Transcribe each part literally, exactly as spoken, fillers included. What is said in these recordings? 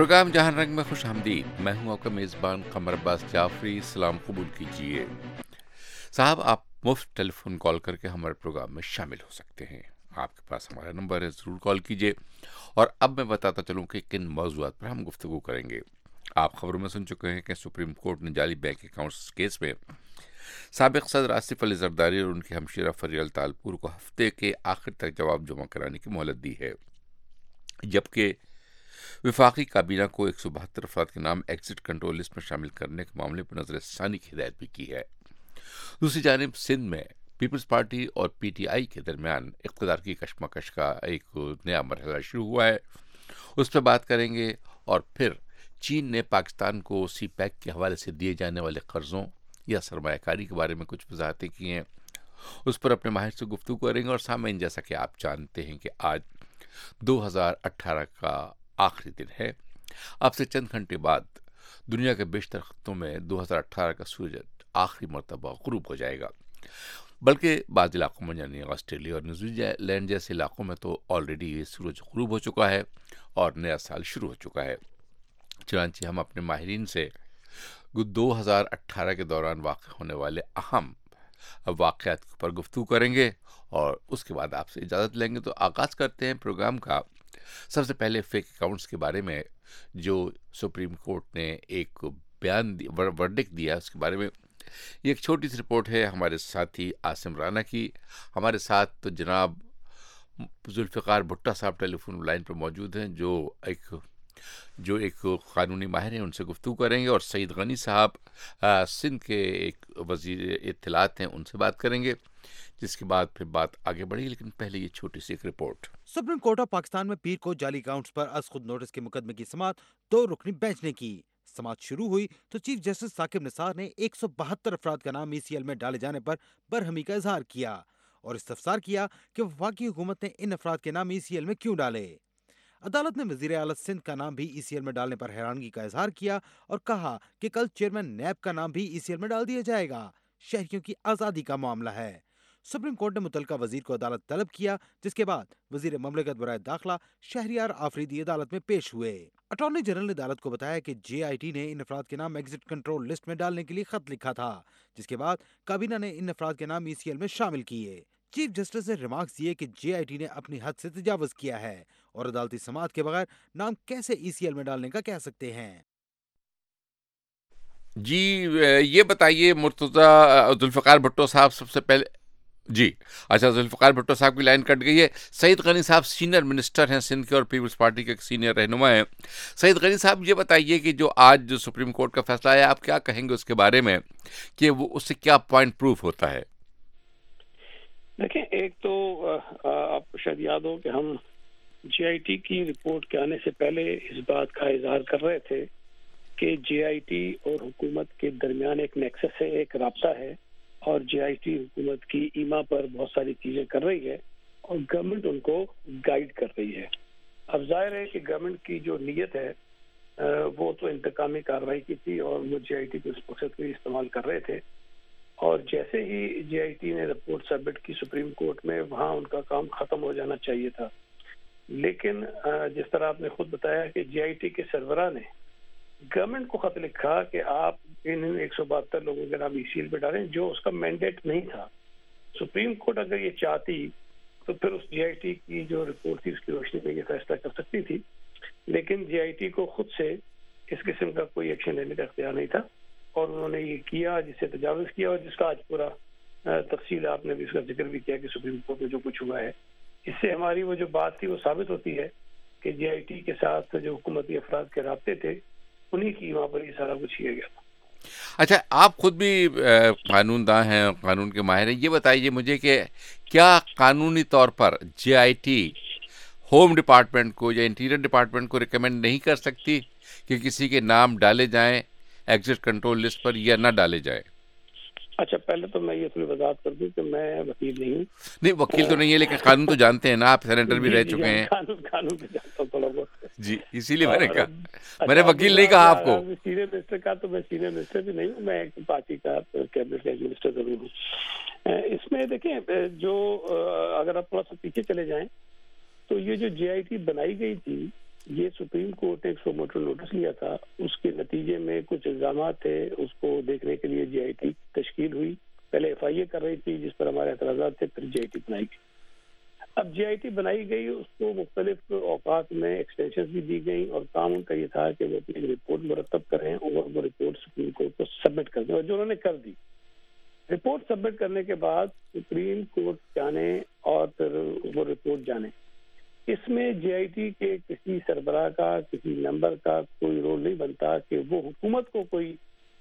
Programme जहां रंग में खुश आमदीद। मैं हूं आपका मेज़बान कमर अब्बास जाफरी। सलाम कबूल कीजिए साहब। आप मुफ्त टेलीफोन कॉल करके हमारे प्रोग्राम में शामिल हो सकते हैं। आपके पास हमारा नंबर है, ज़रूर कॉल कीजिए। और अब मैं बताता चलूं कि किन मौज़ूआत पर हम गुफ्तगू करेंगे। आप खबरों में सुन चुके हैं कि सुप्रीम कोर्ट ने जाली बैंक अकाउंट्स केस में साबिक सदर आसिफ अली जरदारी और उनकी हमशीरा फरियल तालपुर को हफ्ते के आखिर तक जवाब जमा कराने की मोहलत दी है, जबकि विफाकी काबीना को एक सौ बहत्तर अफराद के नाम एग्जिट कंट्रोल लिस्ट में शामिल करने के मामले पर नजर षानी की हिदायत भी की है। दूसरी जानिब सिंध में पीपल्स पार्टी और पी टी आई के दरमियान इख्तियार की कशमकश का एक नया मरहला शुरू हुआ है, उस पर बात करेंगे। और फिर चीन ने पाकिस्तान को सी पैक के हवाले से दिए जाने वाले कर्जों या सरमायाकारी के बारे में कुछ वजाहतें की हैं, उस पर अपने माहिर से गुफ्तगू करेंगे। और सामईन, जैसा कि आप जानते हैं कि आज दो हज़ार अठारह का आखिरी दिन है। अब से चंद घंटे बाद दुनिया के बेशतर खत्तों में दो हज़ार अठारह का सूरज आखिरी मरतबा गुरूब हो जाएगा, बल्कि बाद इलाकों में यानी ऑस्ट्रेलिया और न्यूजीलैंड जैसे इलाकों में तो ऑलरेडी ये सूरज गुरूब हो चुका है और नया साल शुरू हो चुका है। चुनांचे हम अपने माहिरीन से दो हज़ार अठारह के दौरान वाक़ होने वाले अहम वाक़यात पर गुफ्तगू करेंगे और उसके बाद आपसे इजाज़त लेंगे। तो आगाज़ करते हैं प्रोग्राम का सबसे पहले फेक अकाउंट्स के बारे में, जो सुप्रीम कोर्ट ने एक बयान वर्डिक्ट दिया उसके बारे में। ये एक छोटी सी रिपोर्ट है हमारे साथी आसिम राना की। हमारे साथ तो जनाब जुल्फ़िकार भुट्टो साहब टेलीफोन लाइन पर मौजूद हैं, जो एक जो एक कानूनी माहिर हैं, उनसे गुफ्तगू करेंगे। और सईद गनी साहब सिंध के एक वज़ीर इत्तलात हैं, उनसे बात करेंगे, जिसके बाद फिर बात आगे बढ़ी। लेकिन पहले ये छोटी सी एक report. Supreme Court of Pakistan में पीर को जाली अकाउंट्स पर अज खुद नोटिस के मुकदमे की समाअत दो रुकनी बेंच ने की। समाअत शुरू हुई तो चीफ जस्टिस साकिब निसार ने एक सौ बहत्तर अफराद का नाम ई सी एल में डाले जाने पर बरहमी का इजहार किया और इस्तफसार किया कि वफाकी हुकूमत ने इन अफराद के नाम ई सी एल में क्यों डाले। अदालत ने वजीर आला सिंध का नाम भी ई सी एल में डालने पर हैरानगी का इजहार किया और कहा कि कल चेयरमैन नैब का नाम भी ई सी एल में डाल दिया जाएगा। शहरियों की आजादी का मामला है। सुप्रीम कोर्ट ने मुतलका वजीर को अदालत तलब किया, जिसके बाद वजीर ममलकत बराए दाखिला शहरियार आफरीदी अदालत में पेश हुए। अटॉर्नी जनरल ने अदालत को बताया कि जे आई टी ने इन अफराद के नाम एग्जिट कंट्रोल लिस्ट में डालने के लिए खत लिखा था, जिसके बाद काबीना ने इन अफराद के नाम ई सी एल में शामिल किए। चीफ जस्टिस ने रिमार्क्स दिए कि जे आई टी ने अपनी हद से तजावुज किया है और अदालती समाअत के बगैर नाम कैसे ई सी एल में डालने का कह सकते हैं। जी, ये बताइए मुर्तज़ा जुल्फ़िकार भुट्टो साहब सबसे पहले। जी अच्छा, जुल्फ़िकार भुट्टो साहब की लाइन कट गई है। सईद गनी साहब सीनियर मिनिस्टर हैं सिंध के और पीपल्स पार्टी के सीनियर रहनुमा हैं। सईद गनी साहब, ये बताइए कि जो आज जो सुप्रीम कोर्ट का फैसला आया, आप क्या कहेंगे उसके बारे में कि वो उससे क्या पॉइंट प्रूफ होता है? देखें, एक तो आपको शायद याद हो कि हम जे आई टी की रिपोर्ट के आने से पहले इस बात का इजहार कर रहे थे कि जे आई टी और हुकूमत के दरमियान एक नेक्सस है, एक राब्ता है, और जे आई टी हुकूमत की ईमा पर बहुत सारी चीजें कर रही है और गवर्नमेंट उनको गाइड कर रही है। अब जाहिर है कि गवर्नमेंट की जो नीयत है वो तो इंतकामी कार्रवाई की थी और वो जे आई टी को इस मकसद के लिए इस्तेमाल कर रहे थे। और जैसे ही जे आई टी ने रिपोर्ट सबमिट की सुप्रीम कोर्ट में, वहाँ उनका काम खत्म हो जाना चाहिए था। लेकिन जिस तरह आपने खुद बताया कि जे आई टी के सरबराह ने गवर्नमेंट को खत लिखा कि आप इन एक सौ बहत्तर लोगों के नाम ई सी एल पे डालें, जो उसका मैंडेट नहीं था। सुप्रीम कोर्ट अगर ये चाहती तो फिर उस जे आई टी की जो रिपोर्ट थी उसकी रोशनी में ये फैसला कर सकती थी, लेकिन जे आई टी को खुद से इस किस्म का कोई एक्शन लेने का इख्तियार नहीं था और उन्होंने ये किया जिससे तजावुज किया और जिसका आज पूरा तफसील आपने भी इसका जिक्र भी किया कि सुप्रीम कोर्ट में जो कुछ हुआ है, इससे हमारी वो जो बात थी वो साबित होती है कि जे आई टी के साथ जो हुकूमती अफराद के राब्ते थे, उन्हीं की वहाँ पर ये सारा कुछ किया गया था। अच्छा, आप खुद भी कानूनदान हैं, कानून के माहिर हैं, ये बताइए मुझे कि क्या कानूनी तौर पर J I T home department को या इंटीरियर डिपार्टमेंट को रिकमेंड नहीं कर सकती कि किसी के नाम डाले जाएं एग्जिट कंट्रोल लिस्ट पर या ना डाले जाए? अच्छा, पहले तो मैं ये थोड़ी वजाहत कर दूं कि मैं वकील नहीं हूँ। नहीं, वकील तो नहीं है, लेकिन कानून तो जानते हैं ना, आप सेनेटर भी रह चुके हैं। कानून कानून तो जानता हूँ थोड़ा बहुत जी, इसीलिए मैंने कहा, मैंने वकील नहीं कहा आपको। सीनियर मिनिस्टर का तो मैं सीनियर मिनिस्टर भी नहीं हूँ, मैं एक पार्टी का कैबिनेट का मिनिस्टर जरूर हूँ। इसमें देखें, जो अगर आप थोड़ा सा पीछे चले जाएं तो ये जो जे आई टी बनाई गई थी یہ سپریم کورٹ نے ایک سو موٹر نوٹس لیا تھا، اس کے نتیجے میں کچھ الزامات تھے، اس کو دیکھنے کے لیے جے آئی ٹی تشکیل ہوئی. پہلے ایف آئی اے کر رہی تھی جس پر ہمارے اعتراضات تھے، پھر جے آئی ٹی بنائی گئی. اب جے آئی ٹی بنائی گئی، اس کو مختلف اوقات میں ایکسٹینشن بھی دی گئی، اور کام ان کا یہ تھا کہ وہ اپنی رپورٹ مرتب کریں اور وہ رپورٹ سپریم کورٹ کو سبمٹ کر دیں، اور جو انہوں نے کر دی. رپورٹ سبمٹ کرنے کے بعد سپریم کورٹ جانے اور پھر وہ رپورٹ جانے، اس میں جے آئی ٹی کے کسی سربراہ کا، کسی ممبر کا کوئی رول نہیں بنتا کہ وہ حکومت کو کوئی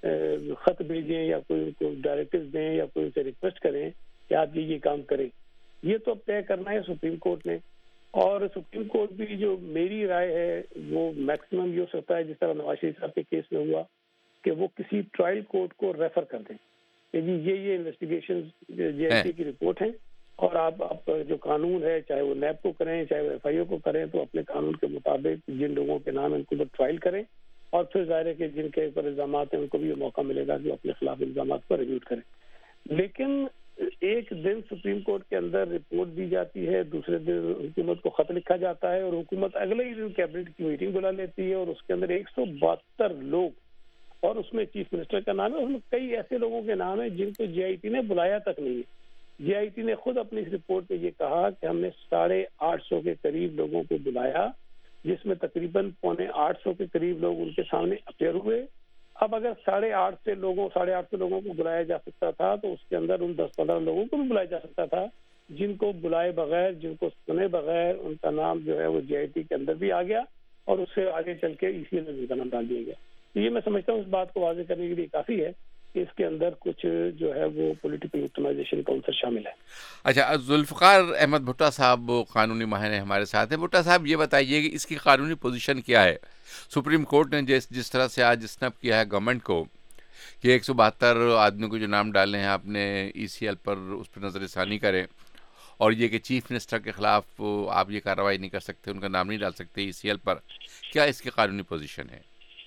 خط بھیجیں یا کوئی ان کو ڈائریکٹیوز دیں یا کوئی ان سے ریکویسٹ کریں کہ آپ یہ یہ کام کریں. یہ تو اب طے کرنا ہے سپریم کورٹ نے، اور سپریم کورٹ بھی جو میری رائے ہے وہ میکسیمم یہ ہو سکتا ہے جس طرح نواز شریف صاحب کے کیس میں ہوا کہ وہ کسی ٹرائل کورٹ کو ریفر کر دیں کہ جی یہ یہ انویسٹیگیشن جے آئی ٹی کی رپورٹ ہیں، اور آپ آپ جو قانون ہے چاہے وہ نیب کو کریں چاہے وہ ایف آئی او کو کریں، تو اپنے قانون کے مطابق جن لوگوں کے نام ان کو ٹرائل کریں، اور پھر ظاہر ہے کہ جن کے اوپر الزامات ہیں ان کو بھی یہ موقع ملے گا کہ وہ اپنے خلاف الزامات کو ریویو کریں. لیکن ایک دن سپریم کورٹ کے اندر رپورٹ دی جاتی ہے، دوسرے دن حکومت کو خط لکھا جاتا ہے، اور حکومت اگلے ہی دن کیبنٹ کی میٹنگ بلا لیتی ہے، اور اس کے اندر ایک سو بہتر لوگ، اور اس میں چیف منسٹر کا نام ہے، اس میں کئی ایسے لوگوں کے نام ہیں جن کو جے آئی ٹی نے بلایا تک نہیں ہے. جے آئی ٹی نے خود اپنی اس رپورٹ میں یہ کہا کہ ہم نے ساڑھے آٹھ سو کے قریب لوگوں کو بلایا، جس میں تقریباً پونے آٹھ سو کے قریب لوگ ان کے سامنے اپیئر ہوئے. اب اگر ساڑھے آٹھ سے لوگوں ساڑھے آٹھ سو لوگوں کو بلایا جا سکتا تھا تو اس کے اندر ان دس پندرہ لوگوں کو بھی بلایا جا سکتا تھا جن کو بلائے بغیر، جن کو سنے بغیر ان کا نام جو ہے وہ جے آئی ٹی کے اندر بھی آ گیا، اور اس سے آگے چل کے ای سی ایل میں ان کا نام ڈال دیا گیا. تو یہ میں سمجھتا ہوں اس بات کو واضح کرنے کے لیے کافی ہے کہ اس کے اندر کچھ جو ہے وہ پولیٹیکل آپٹیمائزیشن کا عنصر شامل ہے. اچھا، ذوالفقار احمد بھٹا صاحب قانونی ماہر ہیں ہمارے ساتھ ہیں. بھٹا صاحب یہ بتائیے کہ اس کی قانونی پوزیشن کیا ہے؟ سپریم کورٹ نے جس جس طرح سے آج اسنپ کیا ہے گورنمنٹ کو کہ ایک سو بہتر آدمیوں کو جو نام ڈالے ہیں آپ نے ای سی ایل پر، اس پر نظر ثانی کریں، اور یہ کہ چیف منسٹر کے خلاف آپ یہ کارروائی نہیں کر سکتے، ان کا نام نہیں ڈال سکتے ای سی ایل پر، کیا اس کی قانونی پوزیشن ہے؟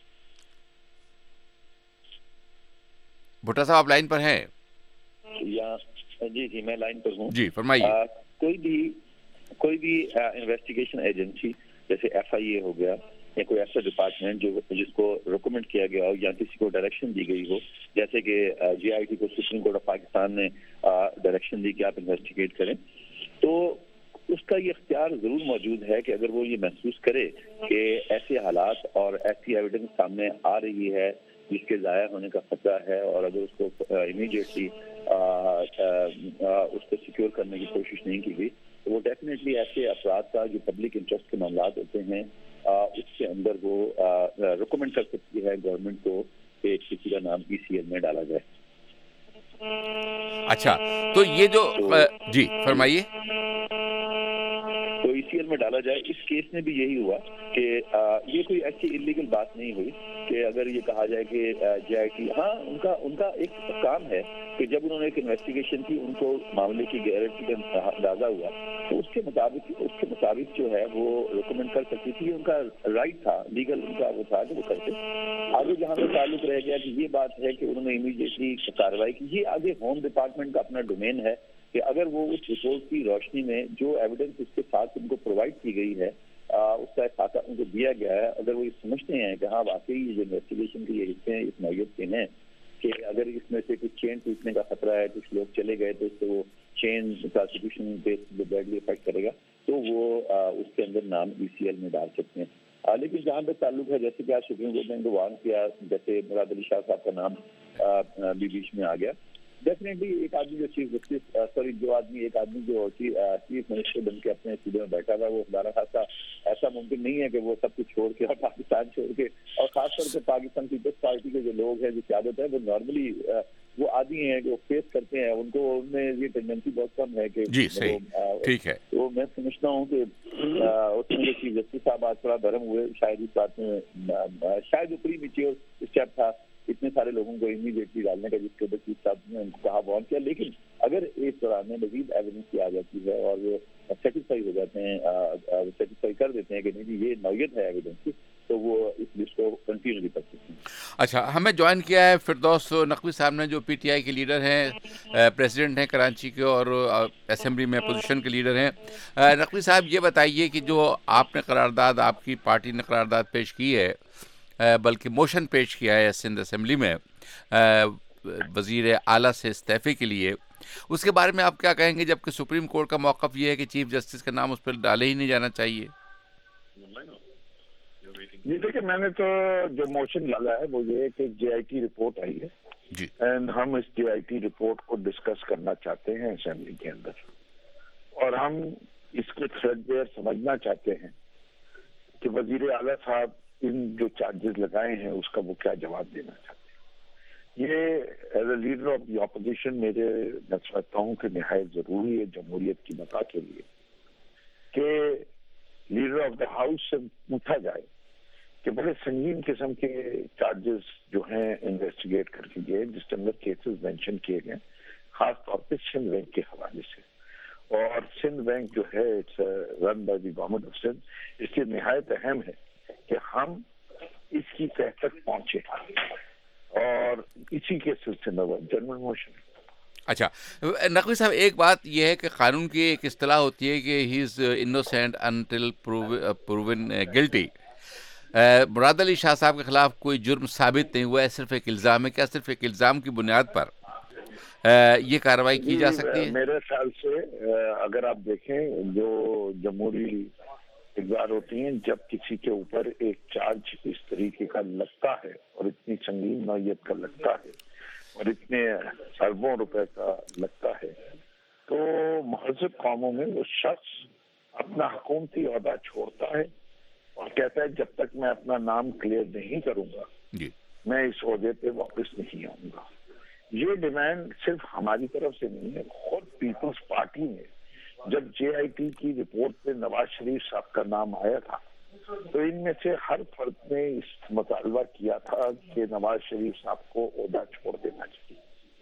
بھٹا صاحب آپ لائن پر ہیں؟ یا جی جی میں لائن پر ہوں. جی فرمائیے. کوئی بھی کوئی بھی انویسٹیگیشن ایجنسی جیسے ایف آئی اے ہو گیا یا کوئی ایسا ڈپارٹمنٹ جو جس کو ریکمینڈ کیا گیا ہو یا کسی کو ڈائریکشن دی گئی ہو، جیسے کہ جے آئی ٹی کو سپریم کورٹ آف پاکستان نے ڈائریکشن دی کہ آپ انویسٹیگیٹ کریں، تو اس کا یہ اختیار ضرور موجود ہے کہ اگر وہ یہ محسوس کرے کہ ایسے حالات اور ایسی ایویڈنس سامنے آ رہی ہے جس کے ضائع ہونے کا خطرہ ہے، اور اگر اس کو امیڈیٹلی اس کو سیکیور کرنے کی کوشش نہیں کی گئی، تو وہ ڈیفینیٹلی ایسے افراد کا جو پبلک انٹرسٹ کے معاملات ہوتے ہیں اس کے اندر وہ ریکمینڈ کر سکتی ہے گورنمنٹ کو کہ کسی کا نام ای سی ایل میں ڈالا جائے. اچھا، تو یہ جو جی فرمائیے. تو ای سی ایل میں ڈالا جائے. اس کیس میں بھی یہی ہوا کہ یہ کوئی ایسی انلیگل بات نہیں ہوئی کہ اگر یہ کہا جائے کہ جے آئی ٹی، ہاں ان کا ان کا ایک کام ہے کہ جب انہوں نے ایک انویسٹیگیشن کی، ان کو معاملے کی گیرنٹی کا اندازہ ہوا تو اس کے مطابق اس کے مطابق جو ہے وہ ریکمینڈ کر سکتی تھی. ان کا رائٹ تھا، لیگل ان کا وہ تھا کہ وہ کرتے. آگے جہاں پہ تعلق رہ گیا کہ یہ بات ہے کہ انہوں نے امیڈیٹلی کارروائی کی، یہ آگے ہوم ڈپارٹمنٹ کا اپنا ڈومین ہے کہ اگر وہ اس رپورٹ کی روشنی میں جو ایویڈنس اس کے ساتھ ان کو پرووائڈ کی گئی ہے، اس کا خاکہ ان کو دیا گیا ہے، اگر وہ یہ سمجھتے ہیں کہ ہاں واقعی یہ جو انویسٹیگیشن کے یہ حصے ہیں اس نوعیت کے ہیں کہ اگر اس میں سے کچھ چین ٹوٹنے کا خطرہ ہے، کچھ لوگ چلے گئے تو اس سے وہ چین پراسیکیوشن پہ بیڈلی افیکٹ کرے گا، تو وہ اس کے اندر نام ای سی ایل میں ڈال سکتے ہیں. لیکن جہاں تک تعلق ہے، جیسے کہ آج سپریم کورٹ نے وارن کیا، جیسے مراد علی شاہ صاحب کا نام بھی بیچ میں آ گیا، ڈیفینیٹلی ایک آدمی جو چیف جسٹس سوری جو آدمی ایک آدمی جو چیف منسٹر بن کے اپنے صوبے میں بیٹھا تھا، وہ خدا خاصا ایسا ممکن نہیں ہے کہ وہ سب کچھ چھوڑ کے اور پاکستان چھوڑ کے، اور خاص طور پہ پاکستان پیپلز پارٹی کے جو لوگ ہیں جو قیادت ہے وہ نارملی وہ آدمی ہیں جو فیس کرتے ہیں، ان کو ان میں یہ ٹینڈنسی بہت کم ہے کہ جی صحیح ٹھیک ہے. تو میں سمجھتا ہوں کہ اس میں جو چیف جسٹس صاحب آج تھوڑا گرم ہوئے شاید اس بات میں، شاید وہ پری میچیور اسٹیپ تھا اتنے سارے لوگوں کو امیڈیٹلی ڈالنے کا جس کے اوپر چیف صاحب نے ان کو کہا وارن کیا. لیکن اگر اس دوران میں مزید ایویڈنس کی آ جاتی ہے اور وہ سیٹسفائی ہو جاتے ہیں، سیٹسفائی کر دیتے ہیں کہ نہیں یہ نوعیت ہے ایویڈنس کی، تو وہ اس لسٹ کو کنٹینیو بھی کر سکتے ہیں. اچھا، ہمیں جوائن کیا ہے فردوس نقوی صاحب نے، جو پی ٹی آئی کے لیڈر ہیں، پریزیڈنٹ ہیں کراچی کے، اور اسمبلی میں اپوزیشن کے لیڈر ہیں. نقوی صاحب، یہ بتائیے کہ جو آپ نے قرارداد، آپ کی پارٹی نے قرارداد پیش کی ہے، بلکہ موشن پیش کیا ہے سندھ اسمبلی میں وزیر اعلیٰ سے استعفے کے لیے، اس کے بارے میں آپ کیا کہیں گے، جبکہ سپریم کورٹ کا موقف یہ ہے کہ چیف جسٹس کا نام اس پہ ڈالے ہی نہیں جانا چاہیے؟ جی دیکھیں، میں نے تو جو موشن ڈالا ہے وہ یہ ہے کہ جے آئی ٹی رپورٹ آئی ہے جی، اینڈ ہم اس جے آئی ٹی رپورٹ کو ڈسکس کرنا چاہتے ہیں اسمبلی کے اندر، اور ہم اس کے تھریڈ بیئر سمجھنا چاہتے ہیں کہ وزیر اعلیٰ صاحب ان جو چارجز لگائے ہیں اس کا وہ کیا جواب دینا چاہتے ہیں. یہ as a leader of the opposition میرے میں سمجھتا ہوں کہ نہایت ضروری ہے جمہوریت کی بقا کے لیے کہ لیڈر آف دا ہاؤس سے پوچھا جائے کہ بڑے سنگین قسم کے چارجز جو ہیں انویسٹیگیٹ کر کے گئے، جس کے اندر کیسز مینشن کیے گئے، خاص طور پہ سندھ بینک کے حوالے سے. اور سندھ بینک جو ہے it's run by the government of Sindh, اس لیے نہایت اہم ہے کہ ہم اس کی تہ تک پہنچے، اور اسی کے سلسلے میں جنرل موشن. اچھا نقوی صاحب، ایک بات یہ ہے کہ قانون کی ایک اصطلاح ہوتی ہے کہ he is innocent until proven guilty. Murad Ali Shah صاحب کے خلاف کوئی جرم ثابت نہیں ہوا ہے، صرف ایک الزام ہے. کیا صرف ایک الزام کی بنیاد پر یہ کارروائی کی جا سکتی ہے؟ میرے خیال سے اگر آپ دیکھیں جو جمہوری اقدار ہوتی ہیں، جب کسی کے اوپر ایک چارج اس طریقے کا لگتا ہے اور اتنی سنگین نوعیت کا لگتا ہے اور اتنے اربوں روپے کا لگتا ہے، تو مہذب قوموں میں وہ شخص اپنا حکومتی عہدہ چھوڑتا ہے اور کہتا ہے جب تک میں اپنا نام کلیئر نہیں کروں گا جی میں اس عہدے پہ واپس نہیں آؤں گا. یہ ڈیمانڈ صرف ہماری طرف سے نہیں ہے، خود پیپلز پارٹی نے جب جے آئی ٹی کی رپورٹ پہ نواز شریف صاحب کا نام آیا تھا تو ان میں سے ہر فرد نے اس مطالبہ کیا تھا کہ نواز شریف صاحب کو عہدہ چھوڑ دینا چاہیے.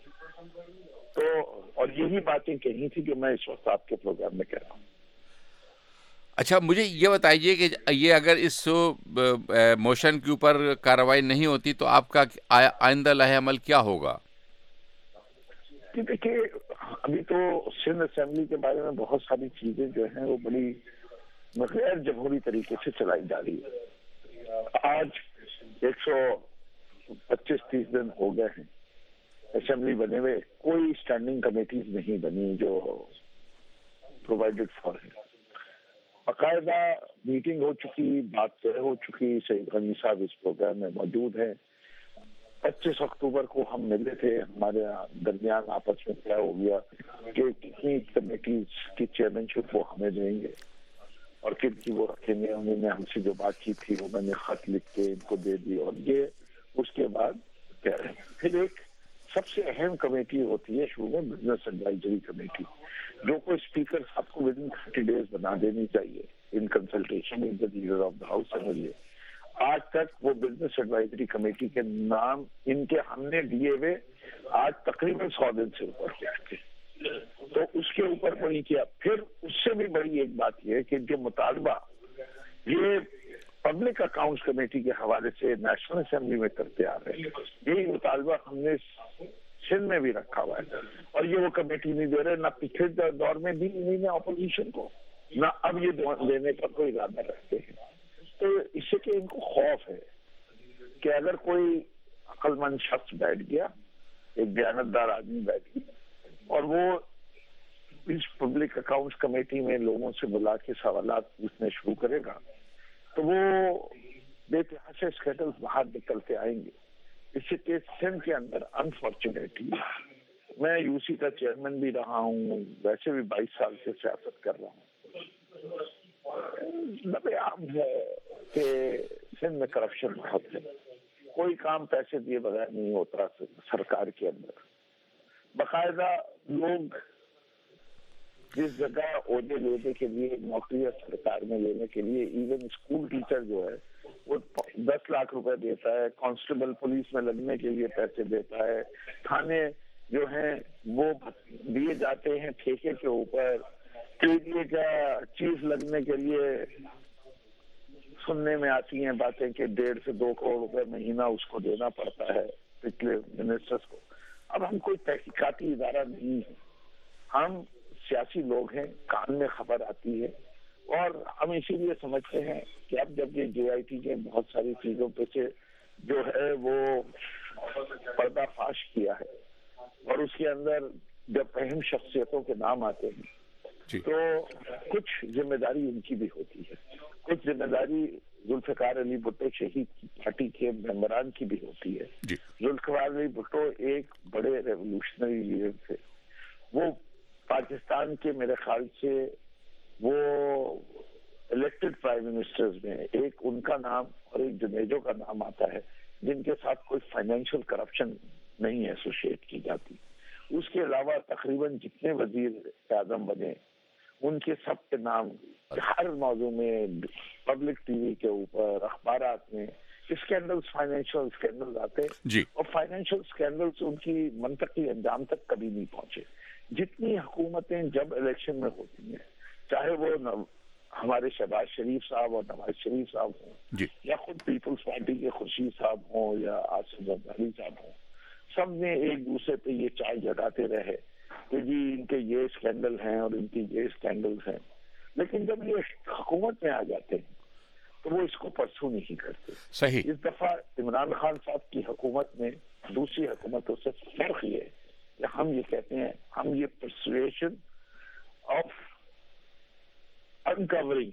تو اور یہی باتیں کہی تھی جو میں اس وقت آپ کے پروگرام میں کہہ رہا ہوں. اچھا، مجھے یہ بتائیے کہ یہ اگر اس موشن کے اوپر کارروائی نہیں ہوتی تو آپ کا آئندہ لائحہ عمل کیا ہوگا؟ دیکھیے، ابھی تو سندھ اسمبلی کے بارے میں بہت ساری چیزیں جو ہیں وہ بڑی غیر جمہوری طریقے سے چلائی جا رہی ہے. آج ایک سو پچیس تیس دن ہو گئے ہیں اسمبلی بنے ہوئے، کوئی اسٹینڈنگ کمیٹیز نہیں بنی جو پرووائڈڈ فار ہے. باقاعدہ میٹنگ ہو چکی، بات طے ہو چکی، سعید غنی صاحب اس پروگرام میں موجود ہیں. پچیس اکتوبر کو ہم ملے تھے، ہمارے درمیان آپس میں طے ہو گیا کہ کتنی کمیٹیز کی چیئرمین شپ وہ ہمیں دیں گے اور کن کی وہ رکھیں گے. انہوں نے ہم سے جو بات کی تھی وہ میں نے خط لکھ کے ان کو دے دی، اور یہ اس کے بعد کہہ رہے ہیں. پھر ایک سب سے اہم کمیٹی ہوتی ہے شروع میں بزنس ایڈوائزری کمیٹی، جو کو اسپیکر صاحب کو ود ان تھرٹی ڈیز بنا دینی چاہیے in consultation with the leader of the house. سمجھیے آج تک وہ بزنس ایڈوائزری کمیٹی کے نام ان کے ہم نے دیے ہوئے آج تقریباً سو دن سے اوپر ہو چکے، تو اس کے اوپر کوئی کیا. پھر اس سے بھی بڑی ایک بات یہ ہے کہ جو مطالبہ یہ پبلک اکاؤنٹس کمیٹی کے حوالے سے نیشنل اسمبلی میں کرتے آ رہے ہیں، یہی مطالبہ ہم نے سندھ میں بھی رکھا ہوا ہے، اور یہ وہ کمیٹی نہیں دے رہے، نہ پچھلے دور میں بھی انہوں نے اپوزیشن کو، نہ اب یہ دینے کا کوئی ارادہ رکھتے ہیں. تو اس سے کہ ان کو خوف ہے کہ اگر کوئی عقل مند شخص بیٹھ گیا، ایک دیانتدار آدمی بیٹھ گیا اور وہ اس پبلک اکاؤنٹس کمیٹی میں لوگوں سے بلا کے سوالات پوچھنے شروع کرے گا تو وہ بے تحاشا اسکینڈلز باہر نکلتے آئیں گے. اس سے کہ سندھ کے اندر انفارچونیٹلی میں یو سی کا چیئرمین بھی رہا ہوں، ویسے بھی بائیس سال سے سیاست کر رہا ہوں، لبے عام ہے کہ سندھ میں کرپشن بہت ہے. کوئی کام پیسے دیے بغیر نہیں ہوتا سرکار کے اندر. باقاعدہ لوگ جس جگہ عہدے لینے کے لیے نوکری سرکار میں لینے کے لیے، ایون اسکول ٹیچر جو ہے وہ دس لاکھ روپے دیتا ہے، کانسٹیبل پولیس میں لگنے کے لیے پیسے دیتا ہے، تھانے جو ہیں وہ دیے جاتے ہیں ٹھیکے کے اوپر، ٹی وی کا چیف لگنے کے لیے سننے میں آتی ہیں باتیں کہ ڈیڑھ سے دو کروڑ روپے مہینہ اس کو دینا پڑتا ہے پچھلے منسٹرز کو. اب ہم کوئی تحقیقاتی ادارہ نہیں ہے, ہم سیاسی لوگ ہیں, کان میں خبر آتی ہے, اور ہم اسی لیے سمجھتے ہیں کہ اب جب یہ جے آئی ٹی کے بہت ساری چیزوں پہ سے جو ہے وہ پردہ فاش کیا ہے, اور اس کے اندر جب اہم شخصیتوں کے نام آتے ہیں جی تو کچھ ذمہ داری ان کی بھی ہوتی ہے, کچھ ذمہ داری ذوالفقار علی بھٹو شہید کی پارٹی کے ممبران کی بھی ہوتی ہے. جی ذوالفقار علی بھٹو ایک بڑے ریولوشنری لیڈر تھے, وہ پاکستان کے میرے خیال سے وہ الیکٹڈ پرائم منسٹرز میں ایک ان کا نام اور ایک جنیجو کا نام آتا ہے جن کے ساتھ کوئی فائنینشیل کرپشن نہیں ایسوسیٹ کی جاتی. اس کے علاوہ تقریباً جتنے وزیر اعظم بنے ان کے سب کے نام ہر موضوع میں پبلک ٹی وی کے اوپر اخبارات میں اسکینڈلز فائنینشیل اسکینڈلز آتے, جی اور فائنینشیل اسکینڈلز ان کی منطقی انجام تک کبھی نہیں پہنچے. جتنی حکومتیں جب الیکشن میں ہوتی ہیں, چاہے وہ ہمارے شہباز شریف صاحب اور نواز شریف صاحب ہوں, جی یا خود پیپلز پارٹی کے خورشید صاحب ہوں یا آصف زرداری صاحب ہوں, سب نے ایک دوسرے پہ یہ چائے جگاتے رہے کہ جی ان کے یہ اسکینڈل ہیں اور ان کی یہ اسکینڈلز ہیں, لیکن جب یہ حکومت میں آ جاتے ہیں تو وہ اس کو پرسو نہیں کرتے. صحیح. اس دفعہ عمران خان صاحب کی حکومت میں دوسری حکومتوں سے فرق یہ ہے کہ ہم یہ کہتے ہیں ہم یہ persuasion of uncovering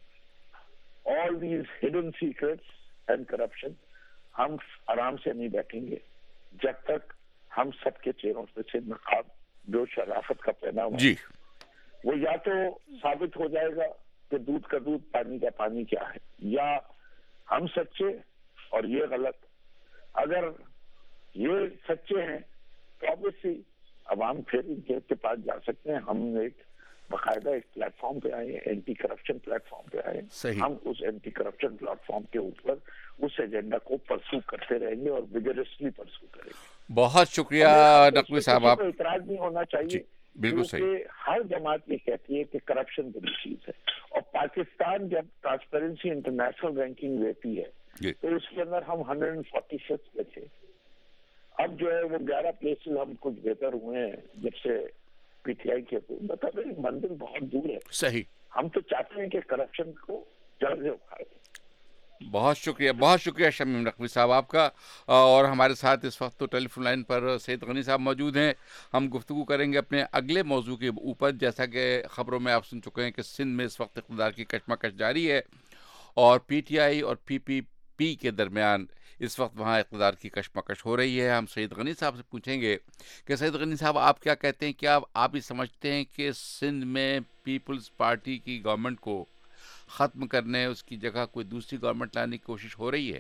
all these hidden secrets and corruption, ہم آرام سے نہیں بیٹھیں گے جب تک ہم سب کے چہروں پہ سے نقاب جو شرافت کا پہنا ہوا جی وہ یا تو ثابت ہو جائے گا کہ دودھ کا دودھ پانی کا پانی کیا ہے, یا ہم سچے اور یہ غلط. اگر یہ سچے ہیں تو obviously عوام پھر ان کے پاس جا سکتے ہیں. ہم ایک باقاعدہ ایک پلیٹ فارم پہ آئے, اینٹی کرپشن پلیٹ فارم پہ آئے, ہم اس اینٹی کرپشن پلیٹ فارم کے اوپر اس ایجنڈا کو پرسو کرتے رہیں گے اور ویگرسلی پرسو کریں گے. بہت شکریہ نقوی صاحب. آپ اعتراض نہیں ہونا چاہیے, بالکل صحیح. ہر جماعت یہ کہتی ہے کہ کرپشن بڑی چیز ہے, اور پاکستان جب ٹرانسپیرنسی انٹرنیشنل رینکنگ دیتی ہے تو اس کے اندر ہم ہنڈریڈ اینڈ فورٹی سکس پہ تھے. اب جو ہے وہ گیارہ پلیسز ہم کچھ بہتر ہوئے ہیں جب سے پی ٹی آئی کے مطلب منزل بہت دور ہے. صحیح. ہم تو چاہتے ہیں کہ کرپشن کو جڑ سے اکھاڑیں. بہت شکریہ بہت شکریہ شمیم نقوی صاحب آپ کا. اور ہمارے ساتھ اس وقت تو ٹیلی فون لائن پر سید غنی صاحب موجود ہیں. ہم گفتگو کریں گے اپنے اگلے موضوع کے اوپر. جیسا کہ خبروں میں آپ سن چکے ہیں کہ سندھ میں اس وقت اقتدار کی کشمکش جاری ہے, اور پی ٹی آئی اور پی پی پی کے درمیان اس وقت وہاں اقتدار کی کشمکش ہو رہی ہے. ہم سید غنی صاحب سے پوچھیں گے کہ سید غنی صاحب آپ کیا کہتے ہیں, کیا آپ یہ سمجھتے ہیں کہ سندھ میں پیپلز پارٹی کی گورنمنٹ کو ختم کرنے, اس کی جگہ کوئی دوسری گورنمنٹ لانے کی کوشش ہو رہی ہے؟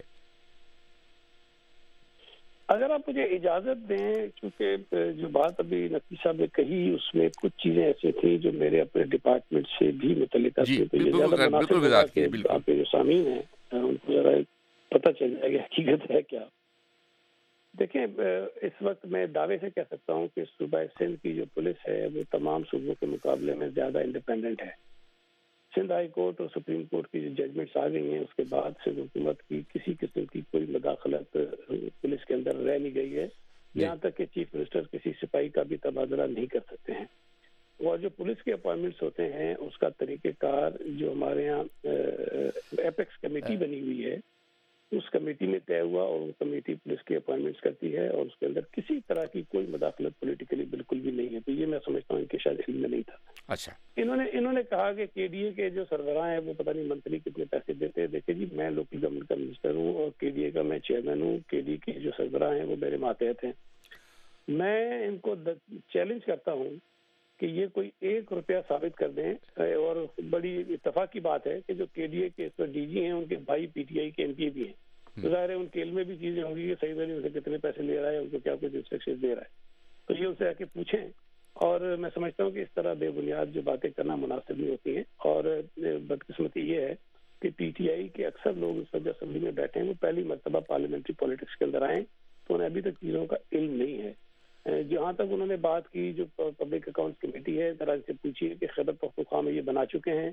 اگر آپ مجھے اجازت دیں, کیونکہ جو بات ابھی نقوی صاحب نے کہی اس میں کچھ چیزیں ایسے تھیں جو میرے اپنے ڈپارٹمنٹ سے بھی متعلق تھیں, تو یہ زیادہ مناسب ہوگا کہ آپ کے جو سامعین ہیں ان کو ذرا پتہ چل جائے گا حقیقت ہے کیا. دیکھیں, اس وقت میں دعوے سے کہہ سکتا ہوں کہ صوبہ سندھ کی جو پولیس ہے وہ تمام صوبوں کے مقابلے میں زیادہ انڈیپینڈنٹ ہے. سندھ ہائی کورٹ اور سپریم کورٹ کی جو ججمنٹس آ گئی ہیں اس کے بعد سندھ حکومت کی کسی قسم کی کوئی مداخلت پولیس کے اندر رہ نہیں گئی ہے, یہاں تک کہ چیف منسٹر کسی سپاہی کا بھی تبادلہ نہیں کر سکتے ہیں. اور جو پولیس کے اپوائنٹمنٹس ہوتے ہیں اس کا طریقہ کار جو ہمارے یہاں ایپیکس کمیٹی بنی ہوئی ہے اس کمیٹی میں طے ہوا, اور وہ کمیٹی پولیس کی اپوائنٹمنٹس کرتی ہے, اور اس کے اندر کسی طرح کی کوئی مداخلت پولیٹیکلی بالکل بھی نہیں ہے. تو یہ میں سمجھتا ہوں ان کے شاید علم میں نہیں تھا. اچھا, انہوں نے انہوں نے کہا کہ کے ڈی اے کے جو سربراہ ہیں وہ پتہ نہیں منتری کتنے پیسے دیتے ہیں. دیکھیں جی, میں لوکل گورنمنٹ کا منسٹر ہوں اور کے ڈی اے کا میں چیئرمین ہوں. کے ڈی اے کے جو سربراہ ہیں وہ میرے ماتحت ہیں. میں ان کو چیلنج کرتا ہوں کہ یہ کوئی ایک روپیہ ثابت کر دیں, اور بڑی اتفاق کی بات ہے کہ جو کے ڈی اے کے اس پر ڈی جی ہیں ان کے بھائی پی ٹی آئی کے ایم پی بھی ہیں. ظاہر ہے ان کے علم میں بھی چیزیں ہوں گی کہ صحیح ان سے کتنے پیسے لے رہا ہے, ان کو کیا کچھ انسٹرکشن دے رہا ہے. تو یہ ان سے آ کے پوچھیں. اور میں سمجھتا ہوں کہ اس طرح بے بنیاد جو باتیں کرنا مناسب نہیں ہوتی ہیں. اور بدقسمتی یہ ہے کہ پی ٹی آئی کے اکثر لوگ اس وجہ اسمبلی میں بیٹھے ہیں, وہ پہلی مرتبہ پارلیمنٹری پالیٹکس کے اندر آئے, تو انہیں ابھی تک چیزوں کا علم نہیں ہے. جہاں تک انہوں نے بات کی جو پبلک اکاؤنٹس کمیٹی ہے, ذرا سے پوچھیے کہ خیبر پختونخوا میں یہ بنا چکے ہیں,